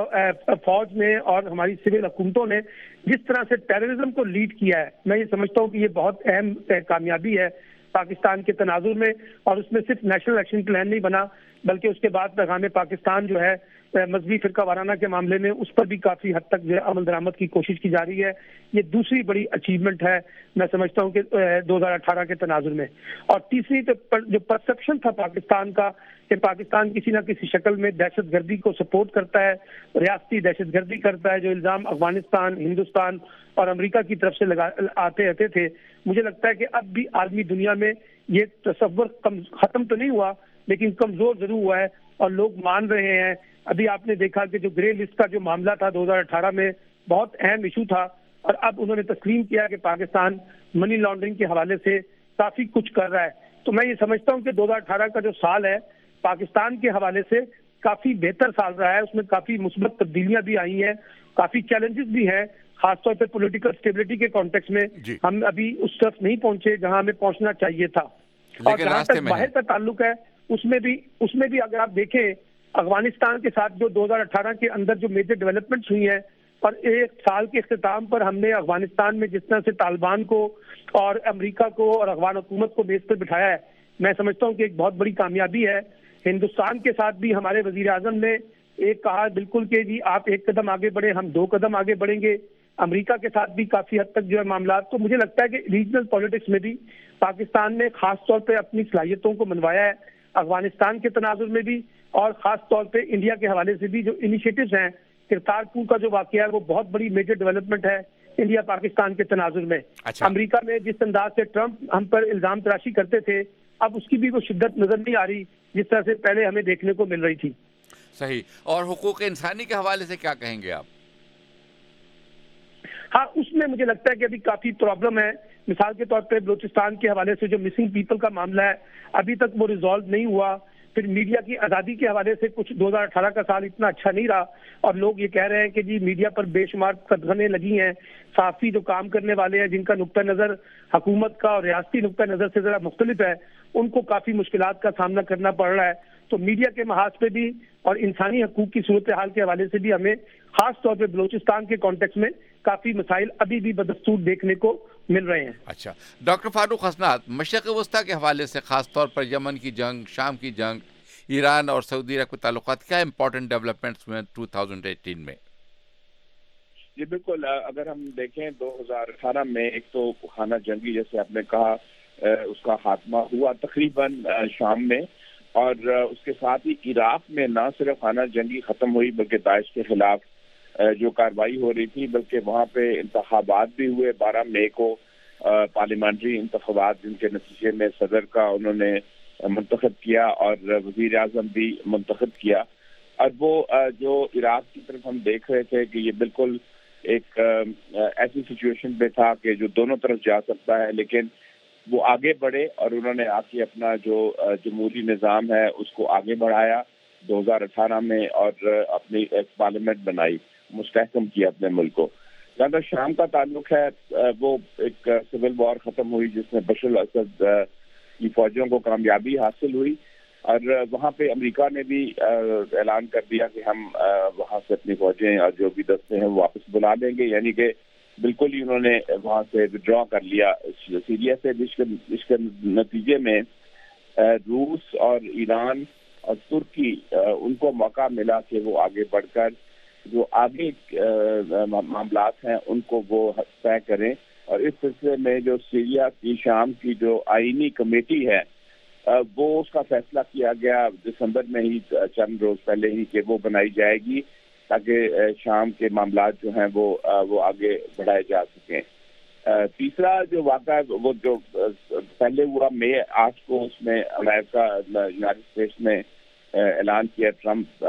فوج نے اور ہماری سول حکومتوں نے جس طرح سے ٹیررزم کو لیڈ کیا ہے, میں یہ سمجھتا ہوں کہ یہ بہت اہم کامیابی ہے پاکستان کے تناظر میں. اور اس میں صرف نیشنل ایکشن پلان نہیں بنا بلکہ اس کے بعد پیغام پاکستان جو ہے مذہبی فرقہ وارانہ کے معاملے میں اس پر بھی کافی حد تک جو ہے عمل درآمد کی کوشش کی جا رہی ہے. یہ دوسری بڑی اچیومنٹ ہے میں سمجھتا ہوں کہ دو ہزار اٹھارہ کے تناظر میں. اور تیسری جو پرسپشن تھا پاکستان کا کہ پاکستان کسی نہ کسی شکل میں دہشت گردی کو سپورٹ کرتا ہے, ریاستی دہشت گردی کرتا ہے, جو الزام افغانستان, ہندوستان اور امریکہ کی طرف سے لگا آتے رہتے تھے, مجھے لگتا ہے کہ اب بھی عالمی دنیا میں یہ تصور ختم تو نہیں ہوا لیکن کمزور ضرور ہوا ہے اور لوگ مان رہے ہیں. ابھی آپ نے دیکھا کہ جو گرے لسٹ کا جو معاملہ تھا دو ہزار اٹھارہ میں بہت اہم ایشو تھا, اور اب انہوں نے تسلیم کیا کہ پاکستان منی لانڈرنگ کے حوالے سے کافی کچھ کر رہا ہے. تو میں یہ سمجھتا ہوں کہ دو ہزار اٹھارہ کا جو سال ہے پاکستان کے حوالے سے کافی بہتر سال رہا ہے. اس میں کافی مثبت تبدیلیاں بھی آئی ہیں, کافی چیلنجز بھی ہیں, خاص طور پہ پولیٹیکل اسٹیبلٹی کے کانٹیکس میں جی. ہم ابھی اس طرف نہیں پہنچے جہاں ہمیں پہنچنا چاہیے تھا. اور جہاں تک باہر کا تعلق ہے اس میں بھی اس میں بھی اگر آپ دیکھیں افغانستان کے ساتھ جو دو ہزار اٹھارہ کے اندر جو میجر ڈیولپمنٹس ہوئی ہیں, اور ایک سال کے اختتام پر ہم نے افغانستان میں جس طرح سے طالبان کو اور امریکہ کو اور افغان حکومت کو میز پر بٹھایا ہے, میں سمجھتا ہوں کہ ایک بہت بڑی کامیابی ہے. ہندوستان کے ساتھ بھی ہمارے وزیر اعظم نے ایک کہا بالکل کہ جی آپ ایک قدم آگے بڑھیں, ہم دو قدم آگے بڑھیں گے. امریکہ کے ساتھ بھی کافی حد تک جو ہے معاملات, تو مجھے لگتا ہے کہ ریجنل پالیٹکس میں بھی پاکستان نے خاص طور پہ اپنی صلاحیتوں کو منوایا ہے, افغانستان کے تناظر میں بھی اور خاص طور پہ انڈیا کے حوالے سے بھی جو انیشیٹوز ہیں. کرتارپور کا جو واقعہ ہے وہ بہت بڑی میجر ڈیولپمنٹ ہے انڈیا پاکستان کے تناظر میں. اچھا. امریکہ میں جس انداز سے ٹرمپ ہم پر الزام تراشی کرتے تھے اب اس کی بھی وہ شدت نظر نہیں آ رہی جس طرح سے پہلے ہمیں دیکھنے کو مل رہی تھی. صحیح. اور حقوق انسانی کے حوالے سے کیا کہیں گے آپ؟ ہاں اس میں مجھے لگتا ہے کہ ابھی کافی پرابلم ہے. مثال کے طور پہ بلوچستان کے حوالے سے جو مسنگ پیپل کا معاملہ ہے ابھی تک وہ ریزالو نہیں ہوا. پھر میڈیا کی آزادی کے حوالے سے کچھ دو ہزار اٹھارہ کا سال اتنا اچھا نہیں رہا اور لوگ یہ کہہ رہے ہیں کہ جی میڈیا پر بے شمار قدغنیں لگی ہیں. صحافی جو کام کرنے والے ہیں جن کا نقطہ نظر حکومت کا اور ریاستی نقطہ نظر سے ذرا مختلف ہے ان کو کافی مشکلات کا سامنا کرنا پڑ رہا ہے. تو میڈیا کے محاذ پہ بھی اور انسانی حقوق کی صورتحال کے حوالے سے بھی ہمیں خاص طور پہ بلوچستان کے کانٹیکس میں کافی مسائل ابھی بھی بدستور دیکھنے کو مل رہے ہیں. اچھا ڈاکٹر فاروق حسنات، مشرق وسطیٰ کے حوالے سے خاص طور پر یمن کی جنگ، شام کی جنگ، ایران اور سعودی عرب کے تعلقات، کیا امپورٹنٹ ڈیولپمنٹس ہوئے دو ہزار اٹھارہ میں؟ جی بالکل، اگر ہم دیکھیں دو ہزار اٹھارہ میں ایک تو خانہ جنگی جیسے آپ نے کہا اس کا خاتمہ ہوا تقریباً شام میں، اور اس کے ساتھ ہی عراق میں نہ صرف خانہ جنگی ختم ہوئی بلکہ داعش کے خلاف جو کارروائی ہو رہی تھی بلکہ وہاں پہ انتخابات بھی ہوئے بارہ مئی کو، پارلیمانری انتخابات جن کے نتیجے میں صدر کا انہوں نے منتخب کیا اور وزیر اعظم بھی منتخب کیا. اور وہ جو عراق کی طرف ہم دیکھ رہے تھے کہ یہ بالکل ایک ایسی سچویشن پہ تھا کہ جو دونوں طرف جا سکتا ہے، لیکن وہ آگے بڑھے اور انہوں نے آ کے اپنا جو جمہوری نظام ہے اس کو آگے بڑھایا دو ہزار اٹھارہ میں اور اپنی ایک پارلیمنٹ بنائی، مستحکم کیا اپنے ملک کو. جہاں شام کا تعلق ہے وہ ایک سول وار ختم ہوئی جس میں بشر الاسد کی فوجوں کو کامیابی حاصل ہوئی، اور وہاں پہ امریکہ نے بھی اعلان کر دیا کہ ہم وہاں سے اپنی فوجیں اور جو بھی دستے ہیں وہ واپس بلا لیں گے، یعنی کہ بالکل ہی انہوں نے وہاں سے ودرا کر لیا سیریا سے. جس کے نتیجے میں روس اور ایران اور ترکی ان کو موقع ملا کہ وہ آگے بڑھ کر جو آگے معاملات ہیں ان کو وہ طے کریں. اور اس سلسلے میں جو سیریا کی شام کی جو آئینی کمیٹی ہے وہ اس کا فیصلہ کیا گیا دسمبر میں ہی، چند روز پہلے ہی، کہ وہ بنائی جائے گی تاکہ شام کے معاملات جو ہیں وہ وہ آگے بڑھائے جا سکیں. تیسرا جو واقعہ ہے وہ جو پہلے ہوا مئی آٹھ کو، اس میں امریکہ یونائٹڈ اسٹیٹس نے اعلان کیا ٹرمپ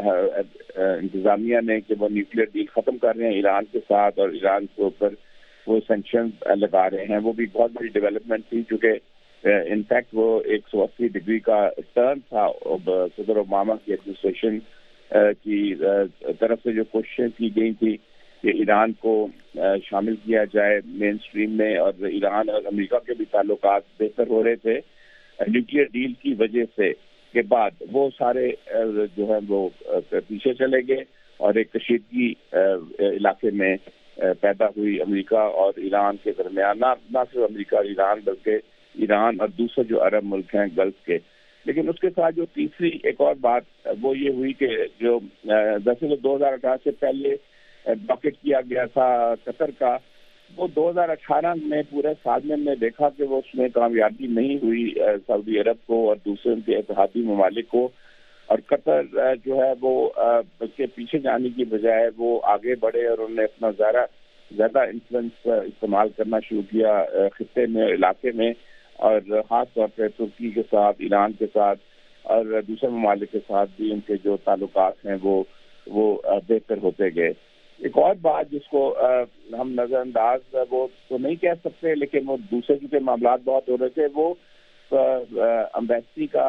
انتظامیہ نے کہ وہ نیوکلیر ڈیل ختم کر رہے ہیں ایران کے ساتھ اور ایران کے اوپر وہ سینکشن لگا رہے ہیں. وہ بھی بہت بڑی ڈیولپمنٹ تھی چونکہ انفیکٹ وہ ایک سو اسی ڈگری کا ٹرن تھا صدر اوباما کی ایڈمنسٹریشن کی طرف سے جو کوششیں کی گئی تھی کہ ایران کو شامل کیا جائے مین اسٹریم میں، اور ایران اور امریکہ کے بھی تعلقات بہتر ہو رہے تھے نیوکلیر ڈیل کی وجہ سے. کے بعد وہ سارے جو ہے وہ پیچھے چلے گئے اور ایک کشیدگی علاقے میں پیدا ہوئی امریکہ اور ایران کے درمیان، نہ صرف امریکہ اور ایران بلکہ ایران اور دوسرے جو عرب ملک ہیں گلف کے. لیکن اس کے ساتھ جو تیسری ایک اور بات وہ یہ ہوئی کہ جو ویسے دو ہزار اٹھارہ سے پہلے بلاکٹ کیا گیا تھا قطر کا، وہ دو ہزار اٹھارہ میں پورے سال میں نے دیکھا کہ وہ اس میں کامیابی نہیں ہوئی سعودی عرب کو اور دوسرے ان کے اتحادی ممالک کو، اور قطر جو ہے وہ بلکہ پیچھے جانے کی بجائے وہ آگے بڑھے اور انہوں نے اپنا زیادہ زیادہ انفلوئنس استعمال کرنا شروع کیا خطے میں، علاقے میں، اور خاص طور پہ ترکی کے ساتھ، ایران کے ساتھ اور دوسرے ممالک کے ساتھ بھی ان کے جو تعلقات ہیں وہ وہ بہتر ہوتے گئے. ایک اور بات جس کو ہم نظر انداز وہ تو نہیں کہہ سکتے لیکن وہ دوسرے کے معاملات بہت ہو رہے تھے، وہ امبیسی کا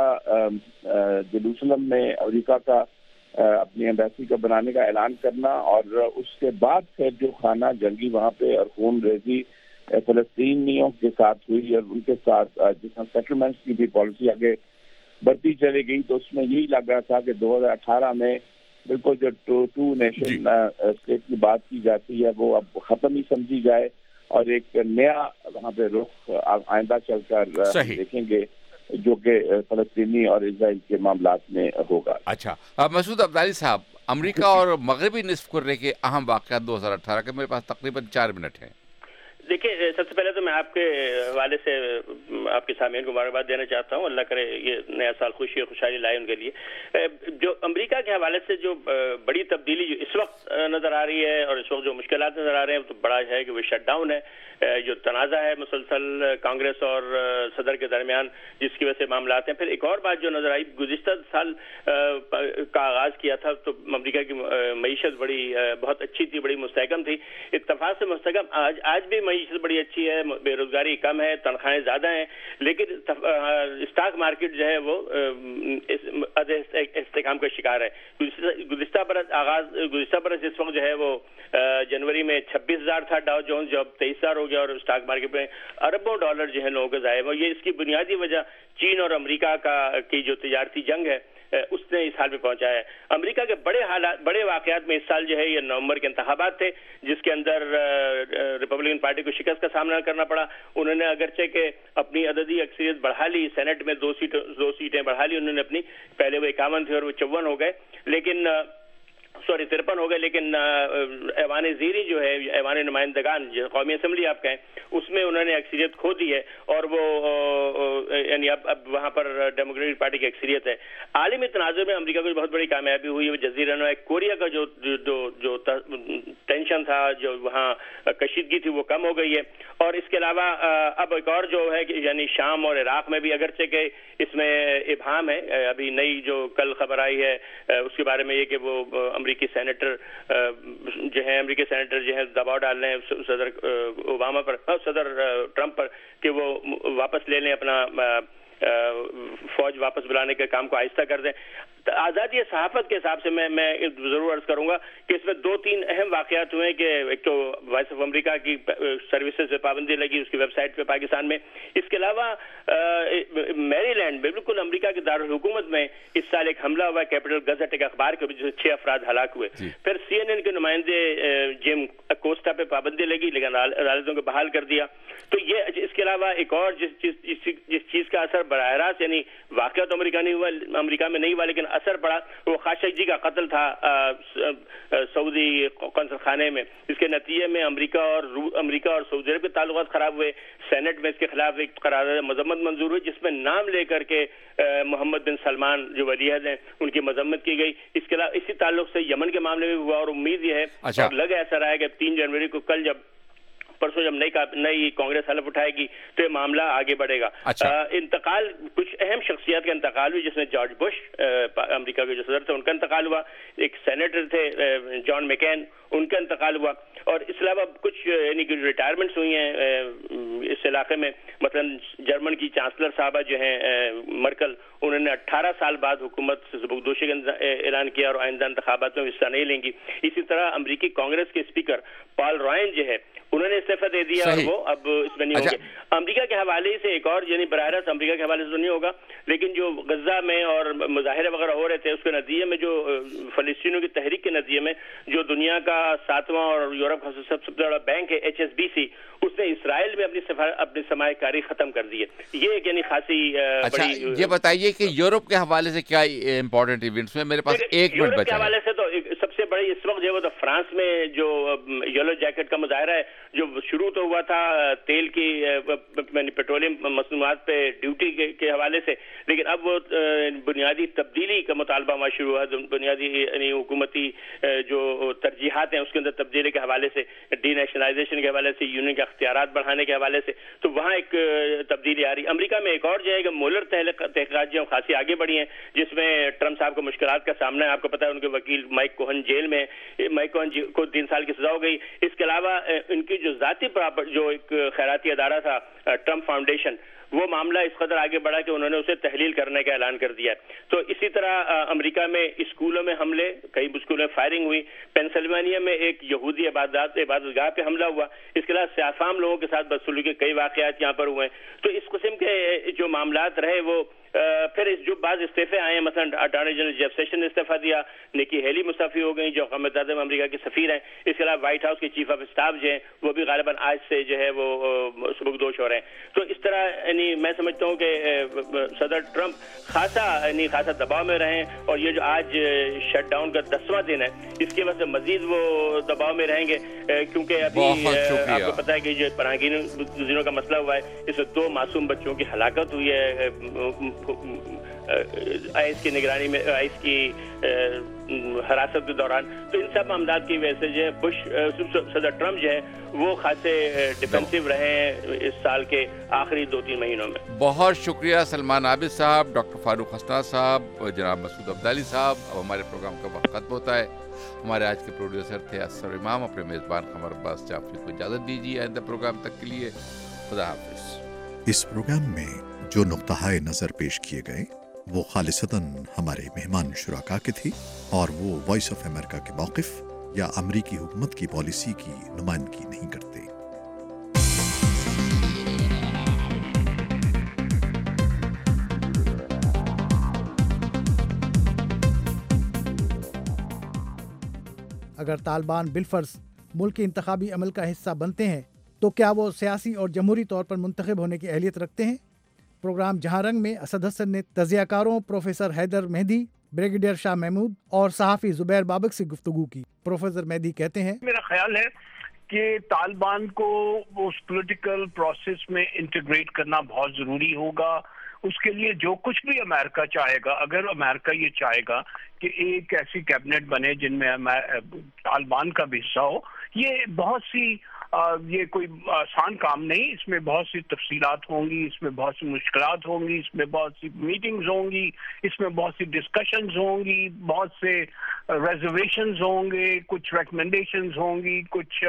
جیروسلم میں امریکہ کا اپنی امبیسی کا بنانے کا اعلان کرنا، اور اس کے بعد پھر جو خانہ جنگی وہاں پہ اور خون ریزی فلسطینیوں کے ساتھ ہوئی اور ان کے ساتھ جس میں سیٹلمنٹس کی بھی پالیسی آگے بڑھتی چلی گئی، تو اس میں یہی لگ رہا تھا کہ دو ہزار اٹھارہ میں بالکل جو ٹو ٹو نیشن اسٹیٹ کی بات کی جاتی ہے وہ اب ختم ہی سمجھی جائے اور ایک نیا وہاں پہ رخ آئندہ چل کر دیکھیں گے جو کہ فلسطینی اور اسرائیل کے معاملات میں ہوگا. اچھا مسعود عبدالی صاحب، امریکہ اور مغربی نصف کرے کے اہم واقعات دو ہزار اٹھارہ کے، میرے پاس تقریباً چار منٹ ہیں. دیکھیے سب سے پہلے تو میں آپ کے حوالے سے آپ کے سامعین کو مبارکباد دینا چاہتا ہوں. اللہ کرے یہ نیا سال خوشی اور خوشحالی لائے ان کے لیے. جو امریکہ کے حوالے سے جو بڑی تبدیلی جو اس وقت نظر آ رہی ہے اور اس وقت جو مشکلات نظر آ رہے ہیں تو بڑا ہے کہ وہ شٹ ڈاؤن ہے, جو تنازع ہے مسلسل کانگریس اور صدر کے درمیان جس کی وجہ سے معاملات ہیں. پھر ایک اور بات جو نظر آئی, گزشتہ سال کا آغاز کیا تھا تو امریکہ کی معیشت بڑی بہت اچھی تھی, بڑی مستحکم تھی, اتفاق سے مستحکم. آج آج بھی معیشت بڑی اچھی ہے, بے روزگاری کم ہے, تنخواہیں زیادہ ہیں, لیکن اسٹاک مارکیٹ جو ہے وہ استحکام کا شکار ہے. گزشتہ برس آغاز گزشتہ برس اس وقت جو ہے وہ جنوری میں چھبیس ہزار تھا ڈاؤ جونز, جو اب تیئیس ہزار ہو گیا, اور اسٹاک مارکیٹ میں اربوں ڈالر جو ہے لوگوں کے ضائع ہوئے. یہ اس کی بنیادی وجہ چین اور امریکہ کا کی جو تجارتی جنگ ہے اس نے اس حال میں پہنچا ہے. امریکہ کے بڑے حالات بڑے واقعات میں اس سال جو ہے یہ نومبر کے انتخابات تھے جس کے اندر ریپبلکن پارٹی کو شکست کا سامنا کرنا پڑا. انہوں نے اگرچہ کہ اپنی عددی اکثریت بڑھا لی, سینٹ میں دو سیٹ دو سیٹیں بڑھا لی انہوں نے اپنی, پہلے وہ اکاون تھے اور وہ چون ہو گئے, لیکن سوری ترپن ہو گئے, لیکن ایوان زیری جو ہے ایوان نمائندگان جو قومی اسمبلی آپ کہیں اس میں انہوں نے اکثریت کھو دی ہے اور وہ یعنی اب اب وہاں پر ڈیموکریٹک پارٹی کی اکثریت ہے. عالمی تناظر میں امریکہ کو بہت بڑی کامیابی ہوئی ہے. جزیرہ نما کوریا کا جو جو جو ٹینشن تھا, جو وہاں کشیدگی تھی وہ کم ہو گئی ہے. اور اس کے علاوہ اب ایک اور جو ہے کہ یعنی شام اور عراق میں بھی اگرچہ کہ اس میں ابہام ہے, ابھی نئی جو کل خبر آئی ہے اس کے بارے میں یہ کہ وہ امریکی سینیٹر جو ہیں امریکی سینیٹر جو ہیں دباؤ ڈال رہے ہیں صدر اوباما پر, صدر ٹرمپ پر کہ وہ واپس لے لیں اپنا فوج واپس بلانے کے کام کو آہستہ کر دیں. آزادی صحافت کے حساب سے میں میں ضرور عرض کروں گا کہ اس میں دو تین اہم واقعات ہوئے کہ ایک تو وائس آف امریکہ کی سروسز پہ پابندی لگی اس کی ویب سائٹ پہ پاکستان میں. اس کے علاوہ میری لینڈ میں بالکل امریکہ کے دارالحکومت میں اس سال ایک حملہ ہوا کیپٹل گزٹ ایک اخبار کے جس سے چھ افراد ہلاک ہوئے. پھر سی این این کے نمائندے جم کوسٹا پہ پابندی لگی لیکن عدالتوں کو بحال کر دیا. تو یہ اس کے علاوہ ایک اور جس چیز جس چیز کا اثر براہ راست یعنی واقعہ تو امریکہ نہیں ہوا امریکہ میں نہیں ہوا لیکن اثر پڑا وہ خاشق جی کا قتل تھا سعودی قونصل خانے میں. اس کے نتیجے میں امریکہ اور امریکہ اور سعودی عرب کے تعلقات خراب ہوئے. سینٹ میں اس کے خلاف ایک قرارداد مذمت منظور ہوئی جس میں نام لے کر کے محمد بن سلمان جو ولی عہد ہیں ان کی مذمت کی گئی. اس کے علاوہ اسی تعلق سے یمن کے معاملے میں ہوا اور امید یہ ہے اور لگ ایسا رہا ہے کہ تین جنوری کو کل جب پرسوں جب نئی نئی کانگریس حلف اٹھائے گی تو یہ معاملہ آگے بڑھے گا. انتقال کچھ اہم شخصیات کا انتقال ہوئی جس میں جارج بش امریکہ کے جو صدر تھے ان کا انتقال ہوا, ایک سینیٹر تھے جان میکین ان کا انتقال ہوا, اور اس علاوہ کچھ یعنی کہ ریٹائرمنٹس ہوئی ہیں اس علاقے میں. مثلا جرمن کی چانسلر صاحبہ جو ہیں مرکل انہوں نے اٹھارہ سال بعد حکومت سے سبکدوشی کا اعلان کیا اور آئندہ انتخابات میں حصہ نہیں لیں گی. اسی طرح امریکی کانگریس کے اسپیکر پال رائن جو ہے انہوں نے استعفیٰ دے دیا اور وہ اب اس میں نہیں ہوں گے. امریکہ کے حوالے سے ایک اور یعنی براہ راست امریکہ کے حوالے سے تو نہیں ہوگا لیکن جو غزہ میں اور مظاہرے وغیرہ ہو رہے تھے اس کے نتیجے میں جو فلسطینیوں کی تحریک کے نتیجے میں جو دنیا کا ساتواں اور یورپ کا سب سے بڑا بینک ہے ایچ ایس بی سی اس نے اسرائیل میں اپنی اپنی سرمایہ کاری ختم کر دی ہے. یہ ایک یعنی خاصی اچھا یہ بتائیے کہ یورپ کے حوالے سے کیا امپورٹنٹ ایونٹس میں میرے پاس ایک منٹ بچا ہے. کے حوالے سے تو سب سے بڑی اس وقت جو ہے فرانس میں جو یلو جیکٹ کا مظاہرہ ہے جو شروع تو ہوا تھا تیل کی پیٹرولیم مصنوعات پہ ڈیوٹی کے حوالے سے لیکن اب وہ بنیادی تبدیلی کا مطالبہ وہاں شروع ہوا. بنیادی یعنی حکومتی جو ترجیحات ہیں اس کے اندر تبدیلی کے حوالے سے ڈی نیشنلائزیشن کے حوالے سے یونین کے اختیارات بڑھانے کے حوالے سے تو وہاں ایک تبدیلی آ رہی. امریکہ میں ایک اور جو ہے کہ مولر تحقیقات جو خاصی آگے بڑھی ہیں جس میں ٹرمپ صاحب کو مشکلات کا سامنا ہے. آپ کو پتا ہے ان کے وکیل مائک کوہن جیل میں, مائک کوہن کو تین سال کی سزا ہو گئی. اس کے علاوہ ان کی جو ذاتی جو ایک خیراتی ادارہ تھا ٹرمپ فاؤنڈیشن وہ معاملہ اس قدر آگے بڑھا کہ انہوں نے اسے تحلیل کرنے کا اعلان کر دیا. تو اسی طرح امریکہ میں اسکولوں میں حملے, کئی اسکولوں میں فائرنگ ہوئی. پینسلوانیا میں ایک یہودی عبادات عبادت گاہ پہ حملہ ہوا. اس کے علاوہ سیافام لوگوں کے ساتھ بدسلوکی کے کئی واقعات یہاں پر ہوئے. تو اس قسم کے جو معاملات رہے وہ پھر جو بعض استعفے آئے ہیں مثلا اٹارنی جنرل جیف سیشن نے استعفیٰ دیا, نکی ہیلی مستعفی ہو گئی جو اقوام متحدہ میں امریکہ کے سفیر ہیں. اس کے علاوہ وائٹ ہاؤس کے چیف آف اسٹاف جو ہیں وہ بھی غالباً آج سے جو ہے وہ سبکدوش ہو رہے ہیں. تو اس طرح یعنی یعنی میں سمجھتا ہوں کہ صدر ٹرمپ خاصا یعنی خاصا دباؤ میں رہیں اور یہ جو آج شٹ ڈاؤن کا دسواں دن ہے اس کی وجہ سے مزید وہ دباؤ میں رہیں گے کیونکہ ابھی آپ کو پتا ہے کہ جو پراگین گزینوں کا مسئلہ ہوا ہے اس میں دو معصوم بچوں کی ہلاکت ہوئی ہے آئس کی نگرانی میں آئس کی حراست کے دوران. تو ان سب معاملات کی وجہ سے جو ہے بش صدر ٹرمپ جو ہے وہ خاصے ڈیفینسو رہے ہیں اس سال کے آخری دو تین مہینوں میں. بہت شکریہ سلمان عابد صاحب, ڈاکٹر فاروق حسنا صاحب, جناب مسعود عبدالی صاحب. اب ہمارے پروگرام کا وقت ختم ہوتا ہے. ہمارے آج کے پروڈیوسر تھے اسر امام. اپنے میزبان قمر عباس جعفری کو اجازت دیجیے. آئندہ پروگرام تک کے لیے خدا حافظ. اس پروگرام میں جو نقطہ نظر پیش کیے گئے وہ خالصتاً ہمارے مہمان شرکا کے تھی اور وہ وائس آف امریکہ کے موقف یا امریکی حکومت کی پالیسی کی نمائندگی نہیں کرتے. اگر طالبان بالفرض ملک کے انتخابی عمل کا حصہ بنتے ہیں تو کیا وہ سیاسی اور جمہوری طور پر منتخب ہونے کی اہلیت رکھتے ہیں؟ پروگرام جہاں رنگ میں اسد حسن نے تجزیہ کاروں پروفیسر حیدر مہدی, بریگیڈیئر شاہ محمود اور صحافی زبیر بابک سے گفتگو کی. پروفیسر مہدی کہتے ہیں, میرا خیال ہے کہ طالبان کو اس پولیٹیکل پروسیس میں انٹیگریٹ کرنا بہت ضروری ہوگا. اس کے لیے جو کچھ بھی امریکہ چاہے گا, اگر امریکہ یہ چاہے گا کہ ایک ایسی کیبنٹ بنے جن میں طالبان کا بھی حصہ ہو, یہ بہت سی یہ کوئی آسان کام نہیں. اس میں بہت سی تفصیلات ہوں گی, اس میں بہت سی مشکلات ہوں گی, اس میں بہت سی میٹنگز ہوں گی, اس میں بہت سی ڈسکشنز ہوں گی, بہت سے ریزرویشنز ہوں گے, کچھ ریکمنڈیشنز ہوں گی, کچھ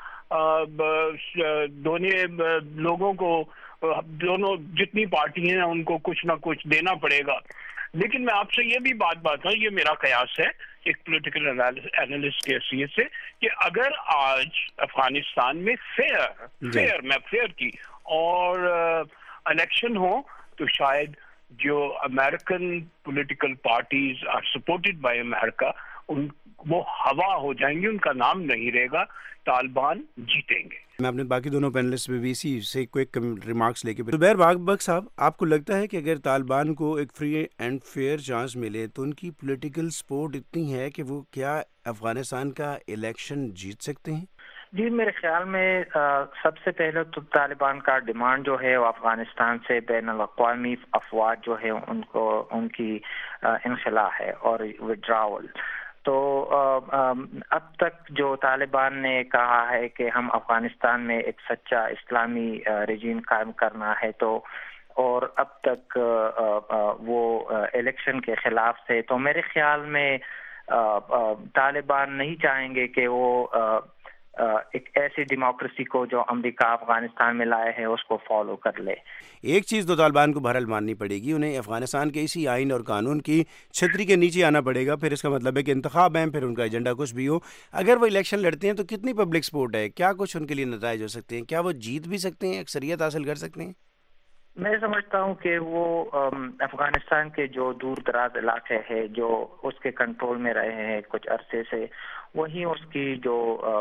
دونوں لوگوں کو, دونوں جتنی پارٹی ہیں ان کو کچھ نہ کچھ دینا پڑے گا. لیکن میں آپ سے یہ بھی بات بات ہوں, یہ میرا قیاس ہے ایک پولیٹیکل اینالسٹ کی حیثیت سے, کہ اگر آج افغانستان میں فیئر فیئر میں فیئر کی اور الیکشن ہو تو شاید جو American political parties are supported by امریکہ ان وہ ہوا ہو جائیں گی, ان کا نام نہیں رہے گا, طالبان جیتیں گے. میں اپنے باقی دونوں پینلسٹ پہ بھی اسی سے کوئک ریمارکس لے کے, زبیر بابک صاحب, آپ کو لگتا ہے کہ اگر طالبان کو ایک فری اینڈ فیئر چانس ملے تو ان کی پولیٹیکل سپورٹ اتنی ہے کہ وہ کیا افغانستان کا الیکشن جیت سکتے ہیں؟ جی, میرے خیال میں سب سے پہلے تو طالبان کا ڈیمانڈ جو ہے وہ افغانستان سے بین الاقوامی افواج جو ہے ان کو ان کی انخلا ہے اور وڈراول. تو اب تک جو طالبان نے کہا ہے کہ ہم افغانستان میں ایک سچا اسلامی رجیم قائم کرنا ہے, تو اور اب تک وہ الیکشن کے خلاف سے, تو میرے خیال میں طالبان نہیں چاہیں گے کہ وہ ایک ایسی ڈیموکریسی کو جو امریکہ افغانستان میں لائے ہے اس کو فالو کر لے. ایک چیز تو طالبان کو بہرحال ماننی پڑے گی, انہیں افغانستان کے اسی آئین اور قانون کی چھتری کے نیچے آنا پڑے گا. پھر اس کا مطلب ہے کہ انتخاب ہیں, پھر ان کا ایجنڈا کچھ بھی ہو, اگر وہ الیکشن لڑتے ہیں تو کتنی پبلک سپورٹ ہے, کیا کچھ ان کے لیے نتائج ہو سکتے ہیں, کیا وہ جیت بھی سکتے ہیں, اکثریت حاصل کر سکتے ہیں؟ میں سمجھتا ہوں کہ وہ افغانستان کے جو دور دراز علاقے ہیں جو اس کے کنٹرول میں رہے ہیں کچھ عرصے سے, وہی اس کی جو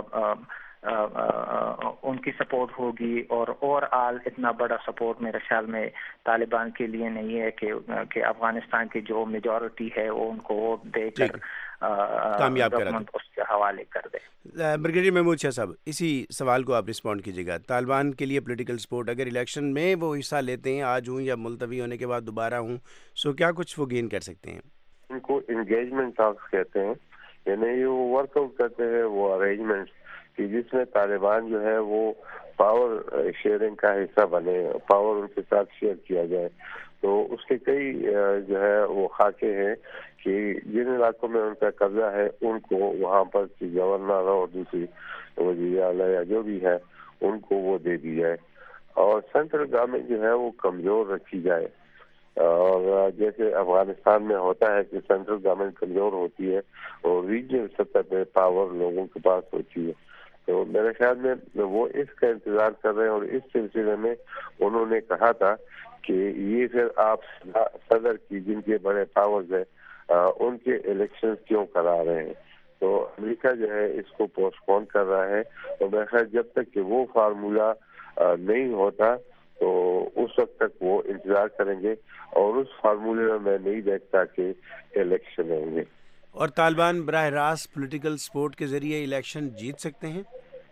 ان کی سپورٹ ہوگی. اور اوور آل اتنا بڑا سپورٹ میرے خیال میں طالبان کے لیے نہیں ہے کہ کہ افغانستان کی جو میجورٹی ہے وہ ان کو ووٹ دے کر کامیاب کرا دے, اس کے حوالے کر دے. بریگیڈیئر محمود شاہ صاحب, اسی سوال کو آپ رسپونڈ کیجیے گا. طالبان کے لیے پولیٹیکل سپورٹ اگر الیکشن میں وہ حصہ لیتے ہیں, آج ہوں یا ملتوی ہونے کے بعد دوبارہ ہوں, سو کیا کچھ وہ گین کر سکتے ہیں؟ ان کو انگیجمنٹ ٹاکس کہتے ہیں, یعنی یہ ورک آؤٹ کرتے ہیں وہ ارینجمنٹ کہ جس میں طالبان جو ہے وہ پاور شیئرنگ کا حصہ بنے, پاور ان کے ساتھ شیئر کیا جائے. تو اس کے کئی جو ہے وہ خاکے ہیں کہ جن علاقوں میں ان کا قبضہ ہے ان کو وہاں پر گورنر اور دوسری وزیر اعلیٰ یا جو بھی ہے ان کو وہ دے دی جائے, اور سینٹرل گورنمنٹ جو ہے وہ کمزور رکھی جائے. اور جیسے افغانستان میں ہوتا ہے کہ سینٹرل گورنمنٹ کمزور ہوتی ہے اور ریجنل سطح پہ پاور لوگوں کے پاس ہوتی ہے. تو میرے خیال میں وہ اس کا انتظار کر رہے ہیں, اور اس سلسلے میں انہوں نے کہا تھا کہ یہ پھر آپ صدر کی جن کے بڑے پاورز ہیں ان کے الیکشن کیوں کرا رہے ہیں. تو امریکہ جو ہے اس کو پوسٹ پون کر رہا ہے, اور میرے خیال جب تک کہ وہ فارمولا نہیں ہوتا تو اس وقت تک وہ انتظار کریں گے اور اس فارمولے میں میں نہیں دیکھتا کہ الیکشن ہوں گے. اور طالبان براہ راست پولیٹیکل سپورٹ کے ذریعے الیکشن جیت سکتے ہیں؟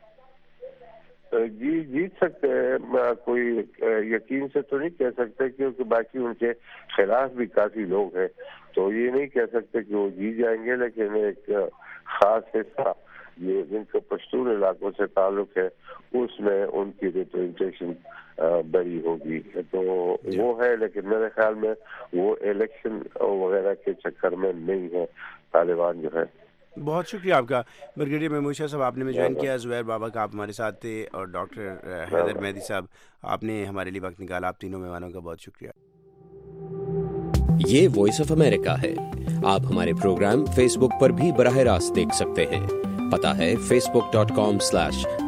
جی جیت سکتے ہیں، کوئی یقین سے تو نہیں کہہ سکتے کیونکہ باقی ان کے خلاف بھی کافی لوگ ہیں، تو یہ نہیں کہہ سکتے کہ وہ جیت جائیں گے، لیکن ایک خاص حصہ یہ جن کے پشتون علاقوں سے تعلق ہے اس میں ان کی ریپرزنٹیشن بڑی ہوگی، تو وہ ہے. لیکن میرے خیال میں وہ الیکشن وغیرہ کے چکر میں نہیں ہے طالبان جو ہے. بہت شکریہ آپ کا بریگیڈیئر محمود شاہ صاحب، آپ نے میں جوائن کیا. زبیر بابا کا آپ ہمارے ساتھ تھے اور ڈاکٹر حیدر مہدی صاحب آپ نے ہمارے لیے وقت نکالا. آپ تینوں مہمانوں کا بہت شکریہ. یہ وائس آف امریکہ ہے. آپ ہمارے پروگرام فیس بک پر بھی براہ راست دیکھ سکتے ہیں. پتہ ہے Facebook dot com slash